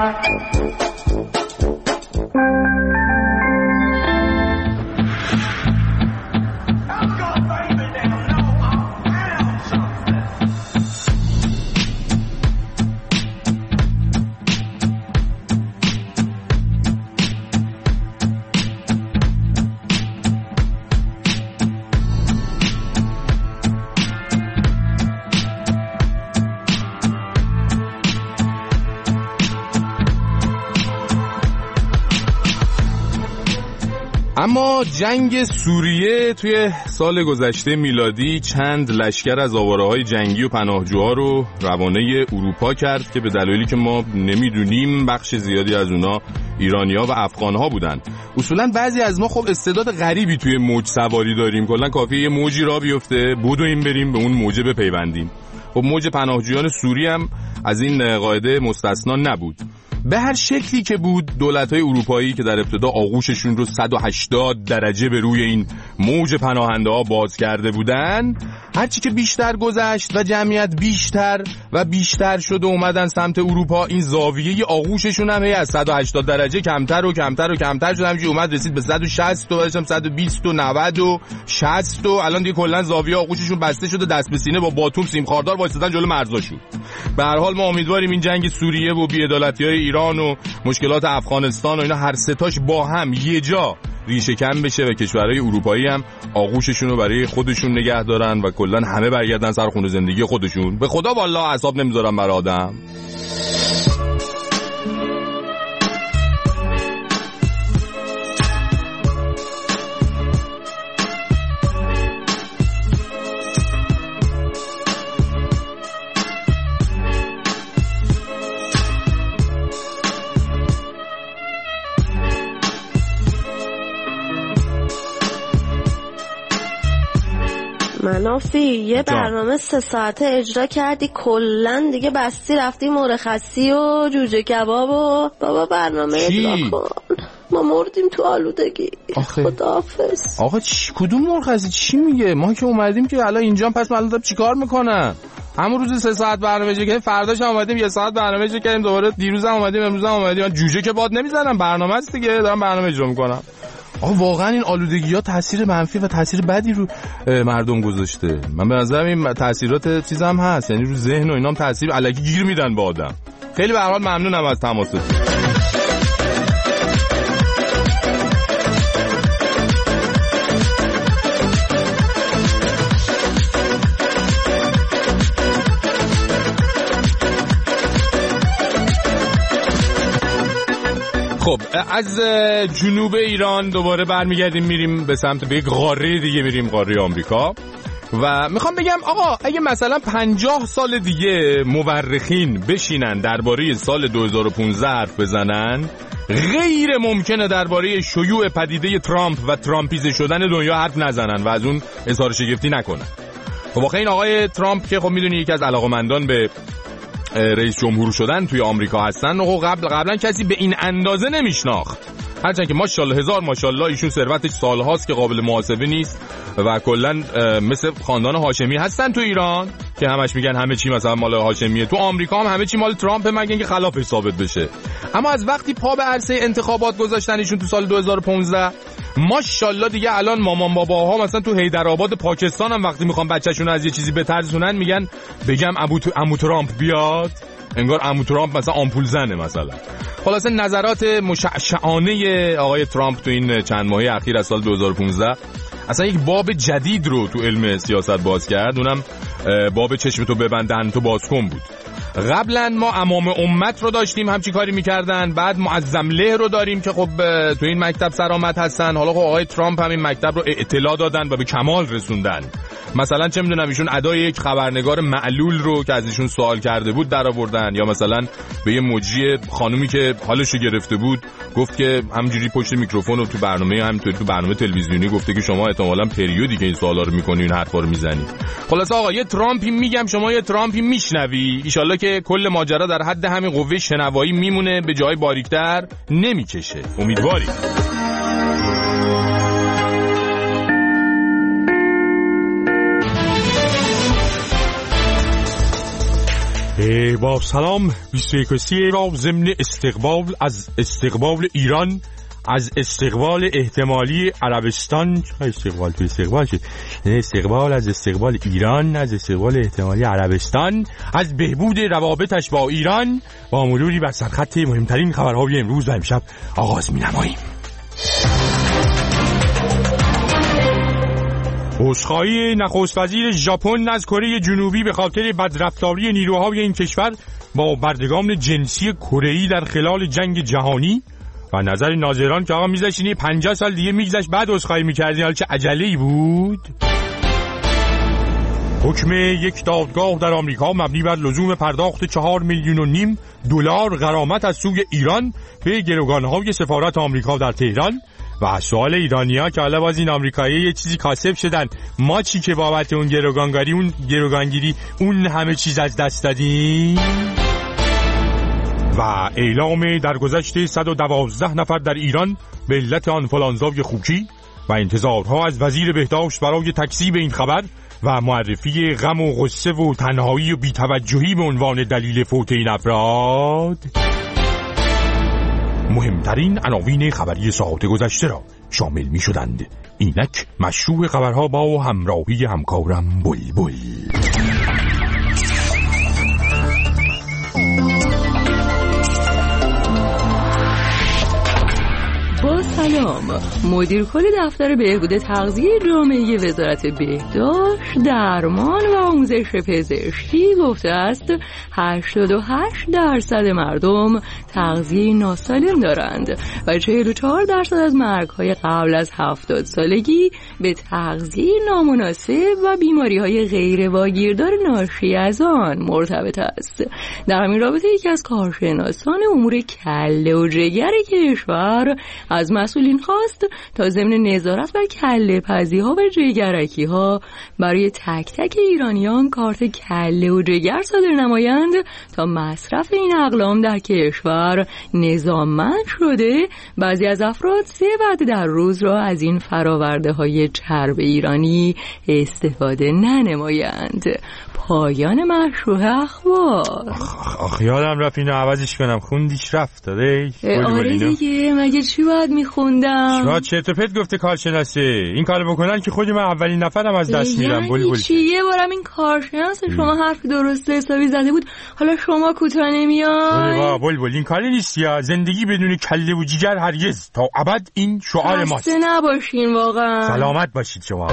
اما جنگ سوریه توی سال گذشته میلادی چند لشکر از آواره‌های جنگی و پناهجوها رو روانه اروپا کرد که به دلایلی که ما نمیدونیم بخش زیادی از اونا ایرانی‌ها و افغان‌ها بودن. اصولاً بعضی از ما خب استعداد غریبی توی موج سواری داریم، کلاً کافیه یه موجی را بیفته بدویم بریم به اون موج بپیوندیم. خب موج پناهجویان سوری هم از این قاعده مستثنا نبود. به هر شکلی که بود دولت‌های اروپایی که در ابتدا آغوششون رو 180 درجه به روی این موج پناهنده‌ها باز کرده بودن، هرچی که بیشتر گذشت و جمعیت بیشتر و بیشتر شد و اومدن سمت اروپا، این زاویه آغوششون هم از 180 درجه کمتر و کمتر و کمتر شد، همینجوری اومد رسید به 160 و بعدش هم 120 و 90 و 60 و الان دیگه کلا زاویه آغوششون بسته شده، دست به سینه با باتوم سیم خاردار وایسادن جلو مرزاشون. به هر حال ما امیدواریم این جنگ سوریه و بی‌عدالتی‌های ایران و مشکلات افغانستان و اینا هر ستاش با هم یه جا ریشه کم بشه و کشورهای اروپایی هم آغوششون رو برای خودشون نگه دارن و کلا همه برگردن سر خونه زندگی خودشون. به خدا والله اعصاب نمیذارم برای آدم. منافی یه برنامه 3 ساعته اجرا کردی کلن دیگه بستی رفتی مرخصی و جوجه کباب و بابا برنامه اجرا کن. ما مردیم تو آلودگی. خداحافظ. آقا کدوم مرخصی چی میگه؟ ما که اومدیم که الان اینجا پس من الان چیکار میکنم؟ همون روز 3 ساعت برنامه اجرا کردیم، فرداش هم اومدیم 1 ساعت برنامه اجرا کردیم، دوباره دیروز هم اومدیم، امروز هم اومدیم. من جوجه که باد نمیزنم، برنامه است دیگه، دارم برنامه اجرا میکنم. آقا واقعا این آلودگی‌ها تاثیر منفی و تاثیر بدی رو مردم گذاشته. من به نظرم این تاثیرات چیز هم هست، یعنی رو ذهن و اینا هم تاثیر الکی گیر میدن به آدم. خیلی به هر حال ممنونم از تماستون. خب از جنوب ایران دوباره برمیگردیم میریم به سمت به یک قاره دیگه، میریم قاره آمریکا و میخوام بگم آقا اگه مثلا 50 سال دیگه مورخین بشینن درباره سال 2015 حرف بزنن، غیر ممکنه درباره شیوع پدیده ترامپ و ترامپیزه شدن دنیا حرف نزنن و از اون اظهار شگفتی نکنن. خب واقعا این آقای ترامپ که خب میدونی یکی از علاقه‌مندان به رئیس جمهور شدن توی آمریکا هستن و قبلا کسی به این اندازه نمیشناخت، هرچند که ماشاءالله هزار ماشاءالله ایشون ثروتش سالهاست که قابل محاسبه نیست و کلا مثل خاندان هاشمی هستن تو ایران، که همش میگن همه چی مثلا مال هاشمیه. تو آمریکا هم همه چی مال ترامپ، مگه اینکه خلافش ثابت بشه. اما از وقتی پا به عرصه انتخابات گذاشتنشون تو سال 2015 ماشاءالله دیگه الان مامان باباها مثلا تو حیدرآباد پاکستان هم وقتی میخوان بچه‌شون از یه چیزی بترسونن میگن بگم عمو ترامپ بیاد، انگار عمو ترامپ مثلا آمپول زنه مثلا. خلاصه نظرات مشعشعانه آقای ترامپ تو این چند ماهه اخیر از سال 2015 اصلا یک باب جدید رو تو علم سیاست باز کرد، اونم باب چشمتو ببندن تو باز کن بود. قبلا ما امام امت رو داشتیم همچی کاری میکردن، بعد معظم له رو داریم که خب تو این مکتب سرآمد هستن. حالا خب آقای ترامپ هم این مکتب رو اطلاع دادن و به کمال رسوندن. مثلا چه میدونم ایشون ادای یک خبرنگار معلول رو که از ایشون سوال کرده بود در آوردن، یا مثلا به یه مجری خانومی که حالشو گرفته بود گفت که همینجوری پشت میکروفون و تو برنامه تلویزیونی گفته که شما احتمالاً پریودی که این سوالا رو میکنی این حرفا رو میزنی. خلاصه آقا یه ترامپی میگم شما یه ترامپی میشنوی، ان شاءالله که کل ماجرا در حد همین قوه شنوایی میمونه، به جای باریکتر نمیکشه. امیدواریم. با سلام 21 را ضمن استقبال از استقبال ایران، از استقبال احتمالی عربستان، استقبال تو استقبال شد، استقبال از استقبال ایران، از استقبال احتمالی عربستان، از بهبود روابطش با ایران با مروری بر سرخط مهمترین خبرهای امروز و امشب آغاز می‌نماییم. عذرخواهی نخست وزیر ژاپن از کره جنوبی به خاطر بدرفتاری نیروهای این کشور با بردگان جنسی کره‌ای در خلال جنگ جهانی و نظر ناظران که آقا میذاشتین 50 سال دیگه میگذشت بعد عذرخواهی میکردین، حالا چه عجله‌ای بود. حکم یک دادگاه در آمریکا مبنی بر لزوم پرداخت 4.5 میلیون دلار غرامت از سوی ایران به گروگان‌های سفارت آمریکا در تهران و سوال ایرانی‌ها که حالا باز این آمریکایی یه چیزی کاسب شدن، ما چی که بابت اون گروگانگیری اون همه چیز از دست دادیم. و اعلام درگذشت 112 نفر در ایران به علت آنفولانزای خوکی و انتظارها از وزیر بهداشت برای تکذیب این خبر و معرفی غم و غصه و تنهایی و بی‌توجهی به عنوان دلیل فوت این افراد. مهمترین عناوین خبری ساعات گذشته را شامل می شدند. اینک مشروع خبرها با همراهی همکارم بلبل. با سلام، مدیر کل دفتر بهبود تغذیه جامعه وزارت بهداشت، درمان و آموزش پزشکی گفته است 88% مردم تغذیه ناسالم دارند و 44% از مرگ‌های قبل از 70 سالگی به تغذیه نامناسب و بیماری‌های غیر واگیردار ناشی از آن مرتبط است. در همین رابطه یکی از کارشناسان امور کله و جگر کشور از مسئولین خواست تا ضمن نظارت بر کله پزی‌ها و جگرکی‌ها برای تک تک ایرانیان کارت کله و جگر صادر نمایند تا مصرف این اقلام در کشور نظاممند شده بعضی از افراد 3 وعده در روز را از این فرآورده‌های چرب ایرانی استفاده ننمایند. پایان مشروع اخبار. یادم رفت اینو عوضش کنم، خوندیش رفت داره. آره دیگه، مگه چی باید میخوندم؟ شما چرت و پرت گفته کارشناسه، این کارو بکنن که خودی من اولین نفرم از دست میرم. بلبل چی یه بارم این کارشناس شما حرف درست حسابی زده بود، حالا شما کوتاه نمیای؟ بلبل این کاری نیست، یا زندگی بدون کله و جگر هرگز تا ابد این شعار ماست. خسته نباشین واقعا. سلامت باشید شما.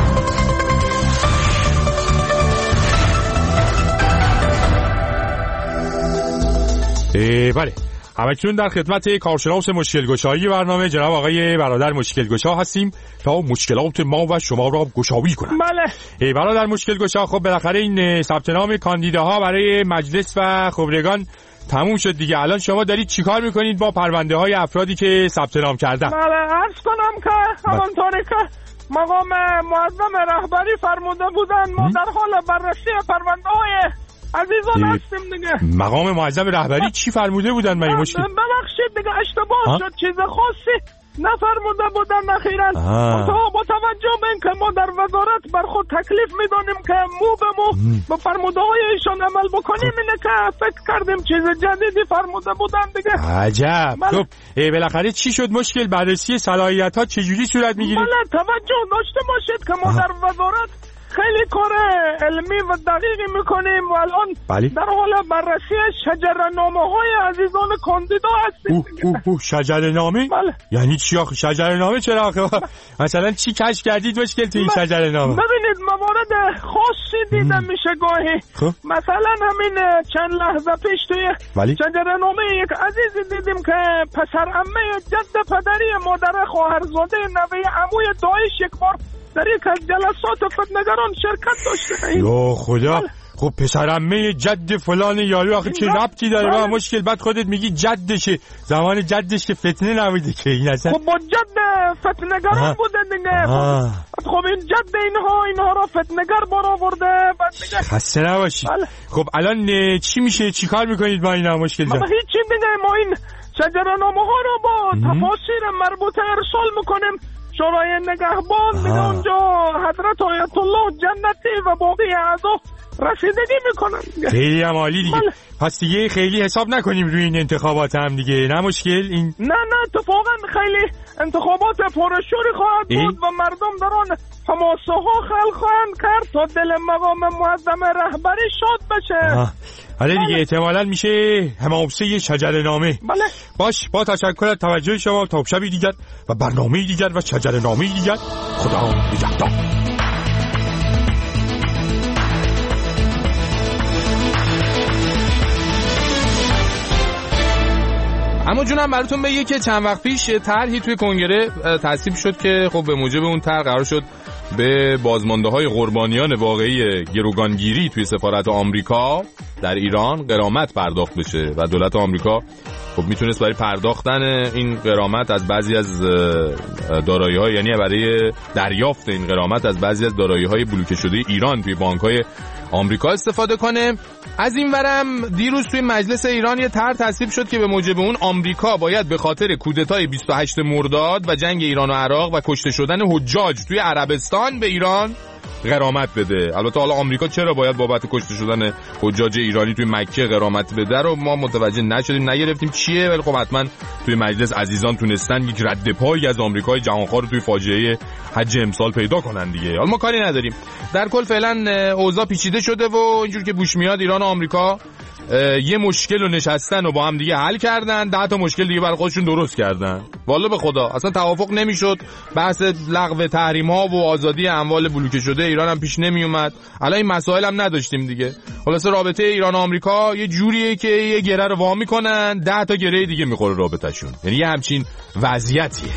بله، همکنون در خدمت کارشناس مشکل‌گشایی برنامه جناب آقای برادر مشکل‌گشا هستیم تا مشکلات ما و شما را گشایی کنند. بله برادر مشکل‌گشا، خب بالاخره این ثبت نام کاندیداها برای مجلس و خبرگان تموم شد دیگه. الان شما دارید چیکار میکنید با پرونده‌های افرادی که ثبت نام کردن؟ بله، عرض کنم که همونطوری که مقام معظم رهبری فرموده بودن ما در حال بررسی پرونده‌های عزیزان هستیم دیگه. مقام معظم رهبری چی فرموده بودن؟ من مشکل ببخشید دیگه اشتباه شد، چیز خاصی نفرموده بودن اخیراً. با توجه به اینکه ما در وزارت بر خود تکلیف میدانیم که مو به مو به فرموده های ایشان عمل بکنیم. اینه که فکر کردیم چیز جدیدی فرموده بودن دیگه. عجب. خب بالاخره چی شد؟ مشکل بررسی صلاحیت ها چجوری صورت میگیره؟ بله توجه داشته باشید که ما در وزارت خیلی کار علمی و دقیقی میکنیم و الان در حال بررسی شجره‌نامه های عزیزان کاندیدا هستیم. شجره‌نامه؟ بله. یعنی چی آخه شجره‌نامه؟ چرا آخه مثلا چی کشف کردید مشکل تو این شجره‌نامه؟ ببینید موارد خاصی دیده میشه گاهی. مثلا همین چند لحظه پیش توی شجره‌نامه یک عزیزی دیدیم که پسر عمه جد پدری مادر خواهرزاده نوه عموی دایش یک بار در یک از جلسات فتنگران شرکت داشته. یا خدا. خب پسرعمه جد فلان یارو آخه چه ربطی داره با مشکل؟ بعد خودت میگی جدشه، زمان جدش که فتنه نبوده که این اصلا. خب با جد فتنگران بوده دیگه. خب این جد اینها را فتنگر برآورده. بعد دیگه خسته نباشی. خب الان چی میشه؟ چی کار میکنید با اینا مشکل جان؟ هیچی دیگه، ما این شجره‌نامه ها رو با تفاسیر مربوطه ارسال میکنیم شورای نگهبان دیگه. اونجا حضرت آیت الله جنتی و باقی اعضا رسیدگی میکنن. خیلی هم عالی دیگه. پس دیگه خیلی حساب نکنیم روی این انتخابات هم دیگه، نه مشکل این؟ نه اتفاقا خیلی انتخابات پرشوری خواهد بود و مردم در آن حماسه ها خلق خواهند کرد تا دل مقام معظم رهبری شاد بشه. حالا دیگه احتمالاً میشه حماسه شجره‌نامه. بله. باش، با تشکر از توجه شما. تا شبی دیگر و برنامه دیگر و شجره‌نامه دیگر. خدا نگهدار. اما جونم براتون بگه که چند وقت پیش طرحی توی کنگره تصویب شد که خب به موجب اون طرح قرار شد به بازمانده‌های قربانیان واقعی گروگانگیری توی سفارت آمریکا در ایران غرامت پرداخت بشه و دولت آمریکا خب میتونست برای پرداختن این غرامت از بعضی از دارایی‌ها، یعنی برای دریافت این غرامت از بعضی از دارایی‌های بلوکه شده ایران توی بانک‌های آمریکا استفاده کنه. از این ورم دیروز توی مجلس ایران یه طرح تصویب شد که به موجب اون آمریکا باید به خاطر کودتای 28 مرداد و جنگ ایران و عراق و کشته شدن حجاج توی عربستان به ایران غرامت بده. البته حالا آمریکا چرا باید بابت کشته شدن حجاج ایرانی توی مکه غرامت بده رو ما متوجه نشدیم، نگرفتیم چیه، ولی خب حتما توی مجلس عزیزان تونستن یک رد پایی از آمریکای جهانخوار رو توی فاجعه حج امسال پیدا کنن دیگه. حالا ما کاری نداریم. در کل فعلا اوضاع پیچیده شده و اینجور که بوش میاد ایران و آمریکا یه مشکل رو نشستن و با هم دیگه حل کردن، 10 تا مشکل دیگه برای خودشون درست کردن. والله به خدا اصلا توافق نمیشد. بحث لغو تحریم ها و آزادی اموال بلوکه شده ایران هم پیش نمی اومد. الان این مسائل هم نداشتیم دیگه. خلاصه رابطه ایران و آمریکا یه جوریه که یه گره رو وا میکنن، 10 تا گره دیگه میخوره رابطه‌شون. یعنی یه همچین وضعیتیه.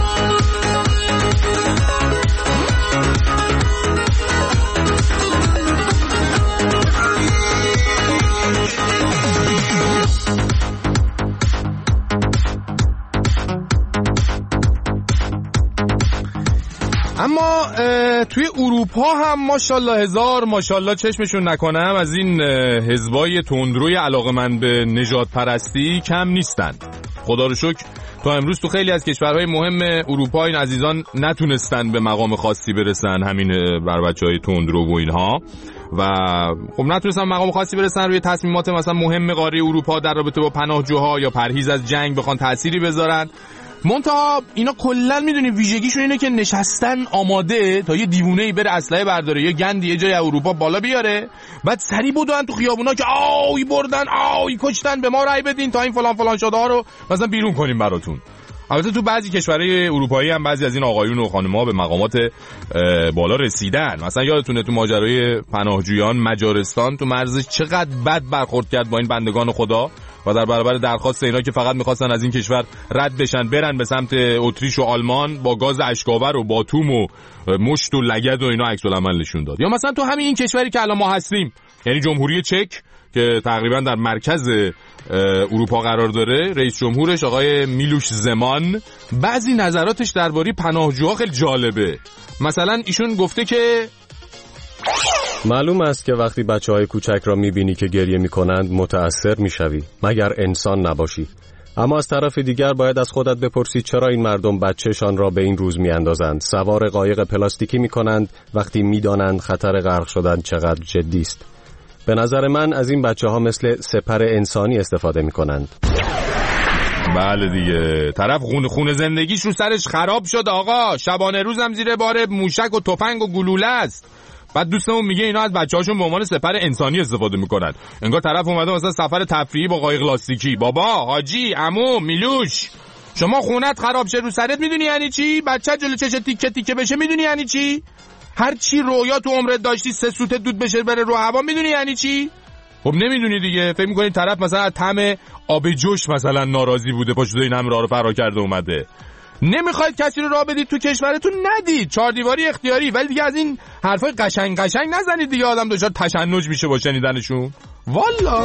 اما توی اروپا هم ماشاءالله هزار ماشاءالله چشمشون نکنم از این حزبای تندروی علاقه‌مند به نژاد پرستی کم نیستند. خدا رو شکر تا امروز تو خیلی از کشورهای مهم اروپا این عزیزان نتونستن به مقام خاصی برسن، همین بر بچهای تندرو و اینها، و خب نتونستن مقام خاصی برسن روی تصمیمات مثلا مهم قاره اروپا در رابطه با پناهجوها یا پرهیز از جنگ بخوان تأثیری بذارن. منتها اینا کلا میدونی ویژگیشون اینه که نشستن آماده تا یه دیوونه‌ای بره اسلحه برداره، یه گندی یه جای اروپا بالا بیاره، بعد سری بودن تو خیابونا که آی بردن، آی کشتن، به ما رأی بدین تا این فلان فلان شده ها رو مثلا بیرون کنیم براتون. البته تو بعضی کشورهای اروپایی هم بعضی از این آقایون و خانم‌ها به مقامات بالا رسیدن. مثلا یادتونه تو ماجرای پناهجویان مجارستان تو مرزش چقدر بد برخورد کرد با این بندگان خدا و در برابر درخواست اینا که فقط می‌خواستن از این کشور رد بشن برن به سمت اتریش و آلمان با گاز اشک‌آور و باتوم و مشت و لگد و اینا عکس العمل نشون داد. یا مثلا تو همین این کشوری که الان ما هستیم، یعنی جمهوری چک که تقریبا در مرکز اروپا قرار داره، رئیس جمهورش آقای میلوش زمان بعضی نظراتش درباره پناهجوها خیلی جالبه. مثلا ایشون گفته که معلوم است که وقتی بچه‌های کوچک را می‌بینی که گریه می‌کنند متأثر می‌شوی، مگر انسان نباشی. اما از طرف دیگر باید از خودت بپرسی چرا این مردم بچه‌شان را به این روز میاندازند، سوار قایق پلاستیکی میکنند وقتی میدانند خطر غرق شدن چقدر جدی است. به نظر من از این بچه‌ها مثل سپر انسانی استفاده میکنند. بله دیگه، طرف خون زندگیش رو سرش خراب شد آقا، شبانه روزم زیر بار موشک و تفنگ و گلوله است. بعد دوستمون میگه اینا از بچه‌هاشون به عنوان سپر انسانی استفاده میکنن. انگار طرف اومده مثلا سفر تفریحی با قایق لاستیکی. بابا، حاجی، عمو، میلوش، شما خونت خراب شه رو سرت میدونی یعنی چی؟ بچه جلو چش تیکه تیکه بشه میدونی یعنی چی؟ هر چی رویا تو عمرت داشتی 3 سوت دود بشه بره رو هوا میدونی یعنی چی؟ خب نمیدونی دیگه. فکر میکنی طرف مثلا از طعم آب جوش مثلا ناراضی بوده پاشو این همه راه رو فرار کرده اومده. نمیخواید کسی رو راه بدید تو کشورتون ندید، 4 دیواری اختیاری. ولی دیگه از این حرفای قشنگ نزنید دیگه، آدم دچار تشنج میشه با شنیدنشون. والا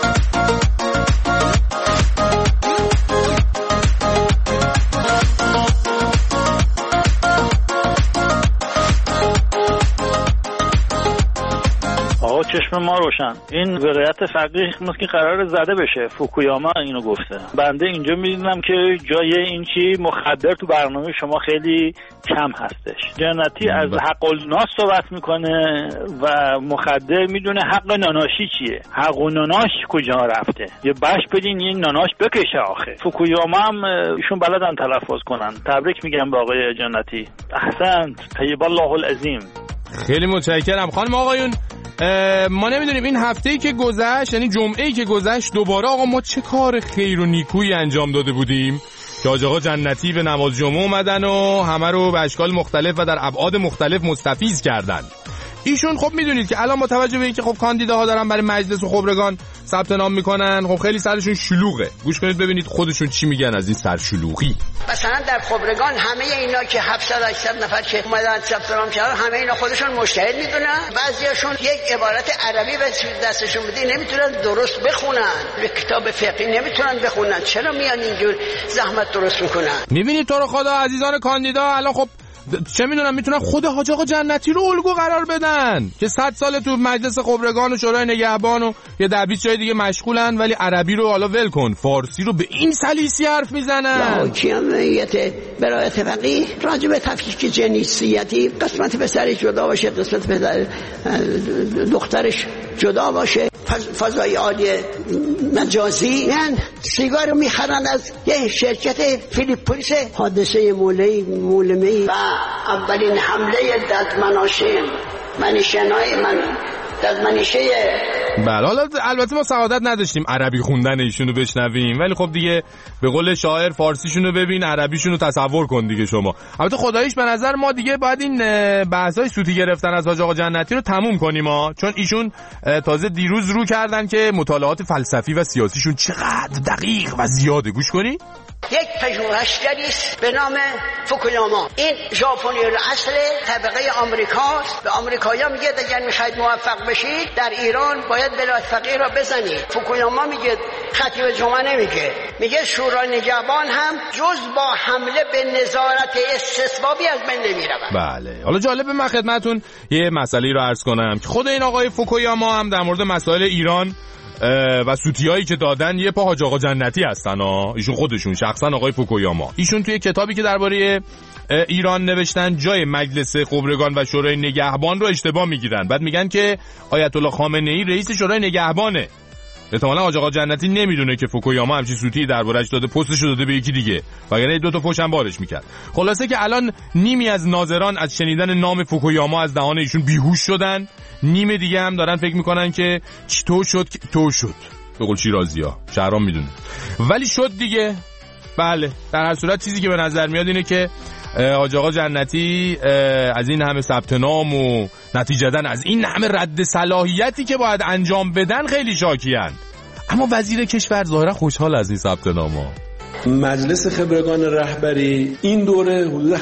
چشم ما روشن. این ولایت فقیه که قرار زده بشه. فوکویاما اینو گفته. بنده اینجا میدونم که جای این چی مخدر تو برنامه شما خیلی کم هستش. جنتی از حق الناس صحبت میکنه و مخدر میدونه حق ناناشی چیه. حق و ناناش کجا رفته؟ یه بش بدین این ناناش بکشه آخه. فوکویاما هم ایشون بلدن تلفظ کنن. تبریک میگم به آقای جنتی. احسنت. طیب الله العظیم. خیلی متشکرم خانم. آقایون ما نمیدونیم این هفته‌ای که گذشت، یعنی جمعه‌ای که گذشت، دوباره آقا ما چه کار خیر و نیکویی انجام داده بودیم که آقا جنتی به نماز جمعه اومدن و همه رو به اشکال مختلف و در ابعاد مختلف مستفیض کردن. ایشون خب میدونید که الان با توجه به اینکه خب کاندیداها دارن برای مجلس و خبرگان ثبت نام میکنن، خب خیلی سرشون شلوغه. گوش کنید ببینید خودشون چی میگن از این سرشلوغی. مثلا در خبرگان همه اینا که 700-800 نفر که اومدن ثبت نام کردن، همه اینا خودشون مجتهد میدونن. بعضیاشون یک عبارت عربی به دستشون بدی نمیتونن درست بخونن، کتاب فقهی نمیتونن بخونن. چرا میان اینجور زحمت درست میکنن؟ میبینید تو رو خدا عزیزان کاندیدا الان خب چه میدونم میتونن خود حاج آقا جنتی رو الگو قرار بدن که 100 سال تو مجلس خبرگان و شورای نگهبان و یه 10-20 جای دیگه مشغولن، ولی عربی رو حالا ول کن، فارسی رو به این سلیسی حرف میزنن. حاکمیت برای فقیه راجع به تفکیک جنسیتی قسمت پسرش جدا باشه، قسمت پسر دخترش جدا باشه، فضای عالی مجازی. من سیگار میخرن از یه شرکت فیلیپینز. حادثه مولمی و اولین حمله ددمنیشه بله. حالا البته ما سعادت نداشتیم عربی خوندن ایشونو بشنویم، ولی خب دیگه به قول شاعر فارسیشونو ببین عربیشونو تصور کن دیگه شما. البته خداییش به نظر ما دیگه باید این بحثای صوتی گرفتن از حاج آقا جنتی رو تموم کنیم چون ایشون تازه دیروز رو کردن که مطالعات فلسفی و سیاسیشون چقدر دقیق و زیاده. گوش کنی. یک پژوهشگری است به نام فوکویاما. این ژاپنی الاصل طبقه آمریکاست. به آمریکایی‌ها میگه اگر میخواید موفق بشید در ایران باید ولایت فقیه را بزنید. فوکویاما میگه، خطیب جمعه نمیگه، میگه شورای نگهبان هم جز با حمله به نظارت استثبابی از بین نمیرود. بله. حالا جالبه من خدمتتون یه مسئله رو عرض کنم که خود این آقای فوکویاما هم در مورد مسائل ایران و سوتیایی که دادن یه پا حاج آقا جنتی هستن ایشون خودشون شخصا آقای فوکویاما. ایشون توی کتابی که درباره ایران نوشتن جای مجلس خبرگان و شورای نگهبان رو اشتباه میگیرن. بعد میگن که آیت الله خامنه‌ای رئیس شورای نگهبانه. احتمالاً حاج آقا جنتی نمیدونه که فوکویاما همچین سوتی دربارش داده، پستش رو داده به یکی دیگه، وگرنه 2 تا فوش هم بارش میکرد. خلاصه که الان نیمی از ناظران از شنیدن نام فوکویاما از دهان ایشون بیهوش شدن، نیم دیگه هم دارن فکر میکنن که تو شد به قول شیرازی‌ها، شهرام میدونه ولی شد دیگه. بله. در هر صورت چیزی که به نظر میاد اینه که حاج آقا جنتی از این همه ثبت نام و نتیجتاً از این همه رد صلاحیتی که باید انجام بدن خیلی شاکی‌اند، اما وزیر کشور ظاهرا خوشحال از این ثبت نام‌ها. مجلس خبرگان رهبری این دوره حدود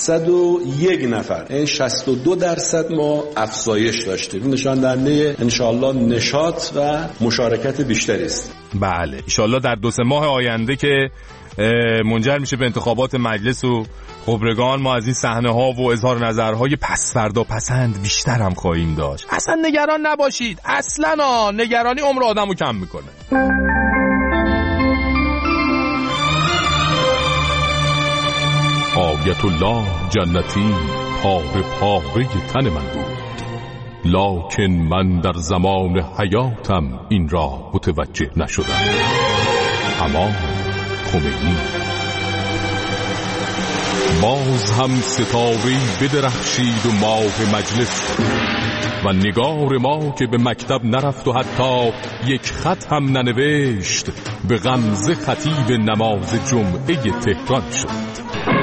801 نفر، این 62% ما افزایش داشتیم. نشان دهنده انشاءالله نشاط و مشارکت بیشتری است. بله انشاءالله در 2-3 ماه آینده که منجر میشه به انتخابات مجلس و خبرگان، ما از این صحنه ها و اظهار نظرهای پس فردا پسند بیشتر هم خواهیم داشت. اصلا نگران نباشید، اصلا نگرانی عمر آدمو کم میکنه. شوقیت الله جنتی پاره پاره تن من بود، لکن من در زمان حیاتم این را متوجه نشدم. امام خمینی. باز هم ستاره‌ای بدرخشید و ماه مجلس و نگار ما که به مکتب نرفت و حتی یک خط هم ننوشت به غمزه خطیب نماز جمعه تهران شد.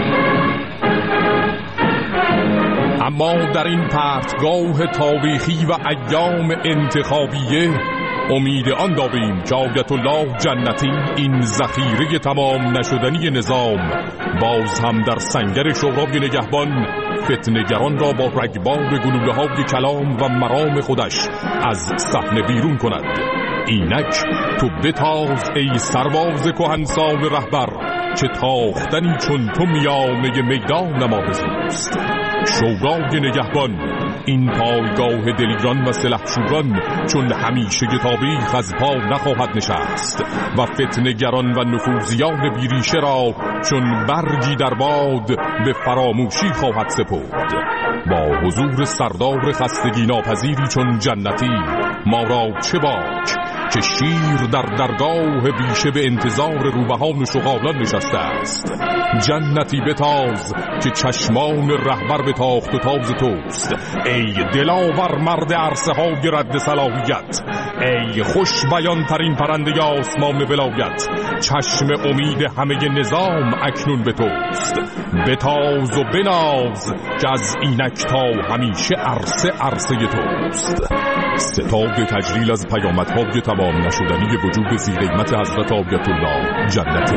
اما در این پرتگاه تاریخی و ایام انتخابیه امید آن داریم که آیت الله جنتی این ذخیره تمام نشدنی نظام باز هم در سنگر شورای نگهبان فتنه‌گران را با رگبار گلوله‌های کلام و مرام خودش از صحنه بیرون کند. اینک تو بتاز ای سرباز کهنسال رهبر که تاختنی چون تو میانه میدان ما بزوست. شورای نگهبان این پایگاه دلیران و سلحشوران چون همیشه تاریخ از پا نخواهد نشست و فتنه‌گران و نفوذیان بیریشه را چون برگی در باد به فراموشی خواهد سپرد. با حضور سردار خستگی ناپذیری چون جنتی ما را چه باک که شیر در درگاه بیشه به انتظار روبهان و شغالان نشسته است. جنتی بتاز که چشمان رهبر به تاخت و تاز توست. ای دلاور مرد عرصه های رد صلاحیت، ای خوش بیان ترین پرنده آسمان ولایت، چشم امید همه نظام اکنون به توست. بتاز و بناز که از اینک تا همیشه عرصه توست. ستاد تجلیل از پیامدهای تمام نشدنی وجود زی قیمت حضرت آیت الله جنتی.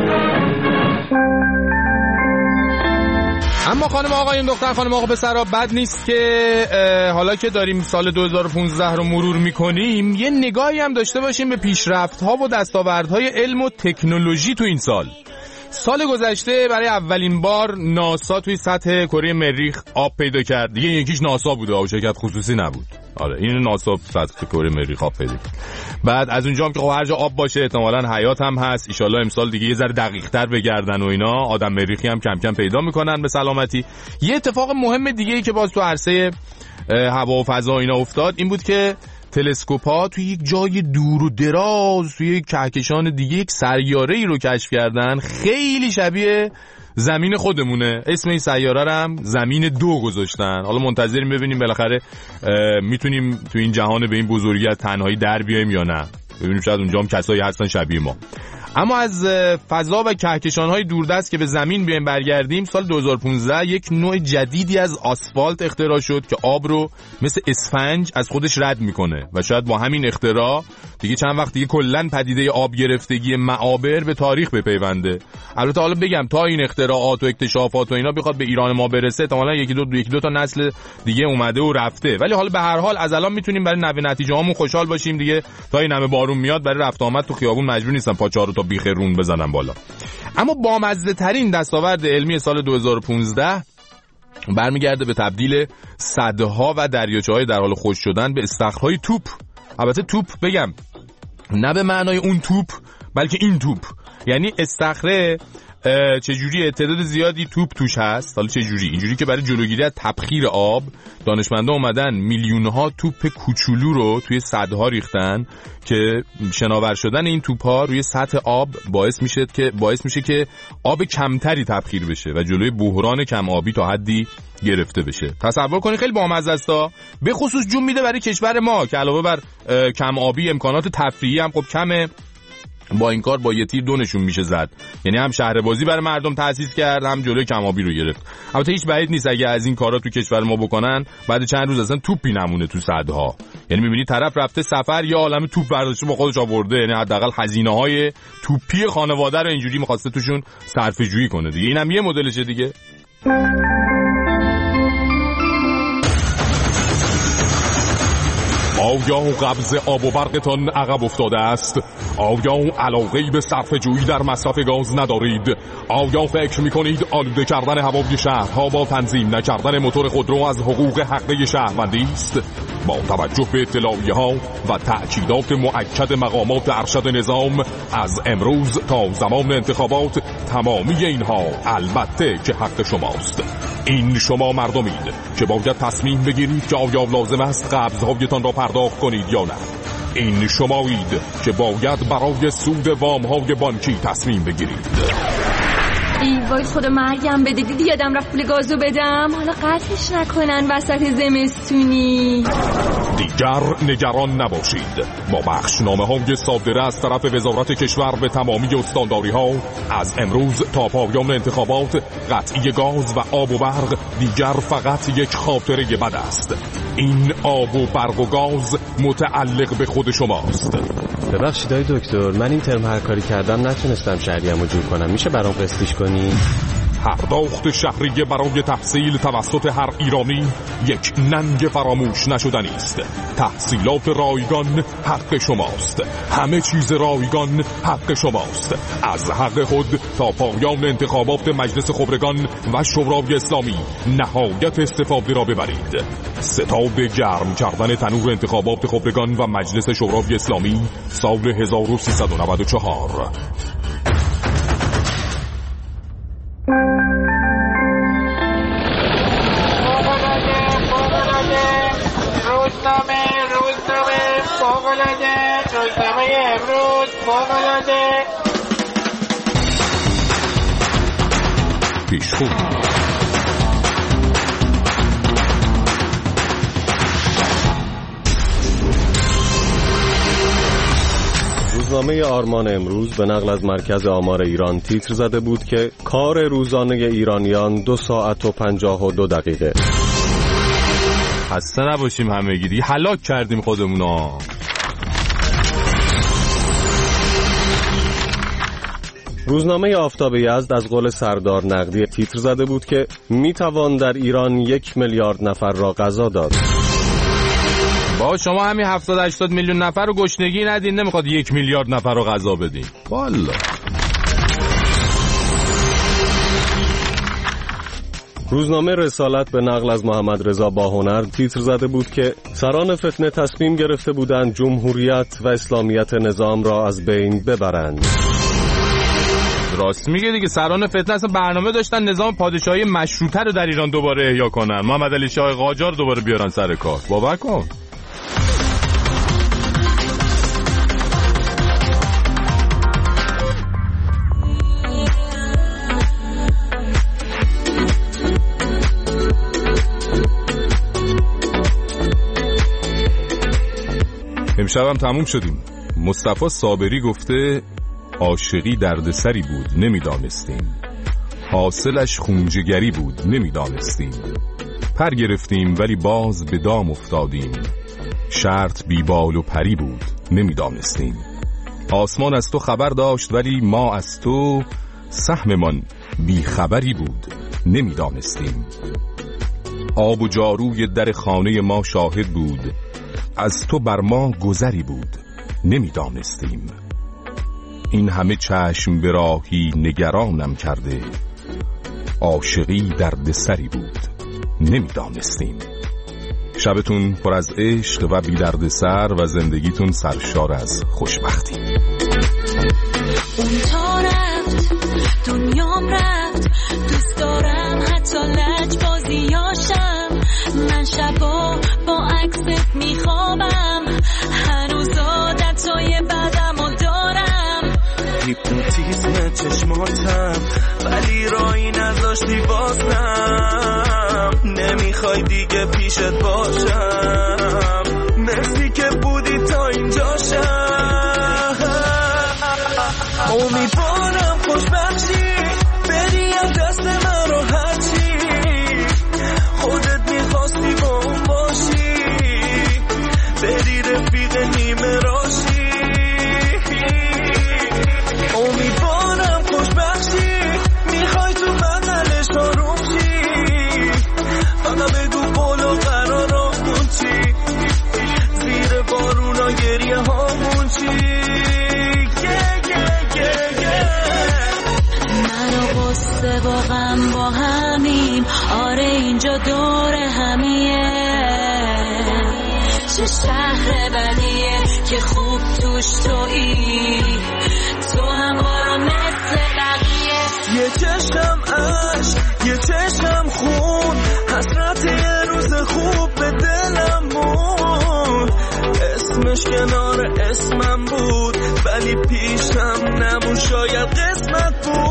اما خانم آقایون، دختر خانم آقا پسرها، بد نیست که حالا که داریم سال 2015 رو مرور میکنیم یه نگاهی هم داشته باشیم به پیشرفت‌ها و دستاوردهای علم و تکنولوژی تو این سال گذشته برای اولین بار ناسا توی سطح کره مریخ آب پیدا کرد. دیگه یکیش ناسا بوده، آب شرکت خصوصی نبود. آره این ناسا سطح کره مریخ آب پیدا کرد. بعد از اونجا هم که هر جا آب باشه احتمالاً حیات هم هست. ان شاءالله امسال دیگه یه ذره دقیق‌تر بگردن و اینا آدم مریخی هم کم کم پیدا میکنن به سلامتی. یه اتفاق مهم دیگه‌ای که باز تو عرصه هوا و فضا اینا افتاد این بود که تلسکوپ‌ها توی یک جای دور و دراز توی یک کهکشان دیگه یک سیاره‌ای رو کشف کردن خیلی شبیه زمین خودمونه. اسم این سیاره رو هم زمین 2 گذاشتن. حالا منتظریم ببینیم بالاخره میتونیم تو این جهان به این بزرگی از تنهایی در بیایم یا نه. ببینیم شاید اونجا هم کسایی هستن شبیه ما. اما از فضا و کهکشان‌های دوردست که به زمین بیایم برگردیم، سال 2015 یک نوع جدیدی از آسفالت اختراع شد که آب رو مثل اسفنج از خودش رد میکنه و شاید با همین اختراع دیگه چند وقت دیگه کلاً پدیده آب گرفتگی معابر به تاریخ بپیونده. البته حالا بگم تا این اختراعات و اکتشافات و اینا بخواد به ایران ما برسه احتمالاً یکی دو تا نسل دیگه اومده و رفته، ولی حالا به هر حال از الان میتونیم برای نوی نتیجه‌هامون خوشحال باشیم دیگه. تا این همه بارون میاد برای رفت آمد تو خیابون مجبور نیستن پاچه رو تا بیخرون بزنن بالا. اما بامزه ترین دستاورد علمی سال 2015 برمیگرده به تبدیل سدها و دریاچه‌های در حال خشک شدن به استخرهای توپ. البته توپ بگم نه به معنای اون توپ بلکه این توپ، یعنی استخره چجوری تعداد زیادی توپ توش هست. حالا چجوری؟ اینجوری که برای جلوگیری از تبخیر آب دانشمندا اومدن میلیون‌ها توپ کوچولو رو توی سدها ریختن که شناور شدن این توپ‌ها روی سطح آب باعث میشه که آب کمتری تبخیر بشه و جلوی بحران کم آبی تا حدی گرفته بشه. تصور کنید خیلی بامزه است. به خصوص جون میده برای کشور ما که علاوه بر کم آبی امکانات تفریحی هم خب کمه. با این کار با یه تیر دونشون میشه زد، یعنی هم شهربازی برای مردم تأسیس کرد هم جلوی کم‌آبی رو گرفت. البته هیچ بعید نیست اگه از این کارا تو کشور ما بکنن بعد چند روز اصلا توپی نمونه تو سدها. یعنی میبینی طرف رفته سفر یا عالمه توپ برداشته با خودش آورده، یعنی حداقل هزینه‌های توپی خانواده رو اینجوری می‌خواسته توشون صرفه‌جویی کنه دیگه. اینم یه مدلشه دیگه. آیا قبض آب و برقتان عقب افتاده است؟ آیا علاقه‌ای به صرفه‌جویی در مصرف گاز ندارید؟ آیا فکر می‌کنید آلوده کردن هوای شهرها با تنظیم نکردن موتور خودرو از حقوق حقه شهروندی است؟ با توجه به اطلاعیه‌ها و تأکیدات مؤکد مقامات ارشد نظام از امروز تا زمان انتخابات تمامی اینها البته که حق شماست. این شما مردمید که باید تصمیم بگیرید که آیا لازم است قبض‌هایتان را پرداخت کنید یا نه. این شمایید که باید برای سود وام‌های بانکی تصمیم بگیرید. ای وای خدا مرگم بده، دیدی یادم رفت پول گازو بدم، حالا قطعش نکنن وسط زمستونی. دیگر نگران نباشید، با بخشنامه‌های صادره از طرف وزارت کشور به تمامی استانداری‌ها از امروز تا پایان انتخابات قطعی گاز و آب و برق دیگر فقط یک خاطره بد است. این آب و برق و گاز متعلق به خود شماست. ببخشید دکتر، من این ترم هر کاری کردم نتونستم شهریه‌مو جور کنم، میشه برام قسطیش کنی؟ پرداخت شهریه برای تحصیل توسط هر ایرانی یک ننگ فراموش نشدنی است. تحصیلات رایگان حق شماست، همه چیز رایگان حق شماست. از حق خود تا پایان انتخابات مجلس خبرگان و شورای اسلامی نهایت استفاده را ببرید. ستاد گرم کردن تنور انتخابات خبرگان و مجلس شورای اسلامی سال 1394. روزنامه امروز فوق‌العاده پیشخون. روزنامه آرمان امروز به نقل از مرکز آمار ایران تیتر زده بود که کار روزانه ایرانیان 2 ساعت و 52 دقیقه. خسته نباشیم همگی، دیگه هلاک کردیم خودمونا. روزنامه آفتاب یزد از قول سردار نقدی تیتر زده بود که میتوان در ایران 1 میلیارد نفر را غذا داد. با شما همین 70-80 میلیون نفر رو گشنگی ندین، نمیخواد 1 میلیارد نفر رو غذا بدین. والا روزنامه رسالت به نقل از محمد رضا باهنر تیتر زده بود که سران فتنه تصمیم گرفته بودند جمهوریت و اسلامیت نظام را از بین ببرند. راست میگه دیگه، سران فتنه اصلا برنامه داشتن نظام پادشاهی مشروطه رو در ایران دوباره احیا کنن، محمد علی شاه قاجار دوباره بیارن سر کار. باور کن. امشبم تموم شدیم. مصطفی صابری گفته عاشقی دردسری بود نمیدانستیم، حاصلش خونجگری بود نمیدانستیم، پر گرفتیم ولی باز به دام افتادیم، شرط بی بال و پری بود نمیدانستیم، آسمان از تو خبر داشت ولی ما از تو سهممان بی خبری بود نمیدانستیم، آب و جاروی در خانه ما شاهد بود، از تو بر ما گذری بود نمیدانستیم، این همه چشم به راهی نگرانم کرده، عاشقی دردسری بود نمیدانستیم. شبتون پر از عشق و بی دردسر و زندگیتون سرشار از خوشبختی. اون تا رفت دنیام رفت، دوست دارم حتی لجبازیاشم، من شبا با عکست میخوابم، هنوز عادتای بدمو دارم، هیپنوتیزم چشماتم ولی رایی نذاشتی بازم، نمیخوای دیگه پیشت باشم، مرسی که بودی تا اینجاشم، امیدوارم خوشبخشی بری از دست من رو هرچی خودت میخواستی با اون باشی، بری رفیق نیمه راشی، امیدوارم خوشبخشی میخوای تو بغلش آروم شی، فقط بگو قول و قرارمون چه شهر بدیه که خوب توش تویی، تو هم برو مثل بقیه. یه چشم عشق یه چشم خون، حسرت یه روز خوب به دلم مون. اسمش کنار اسمم بود ولی پیشم نمون، شاید قسمت بود.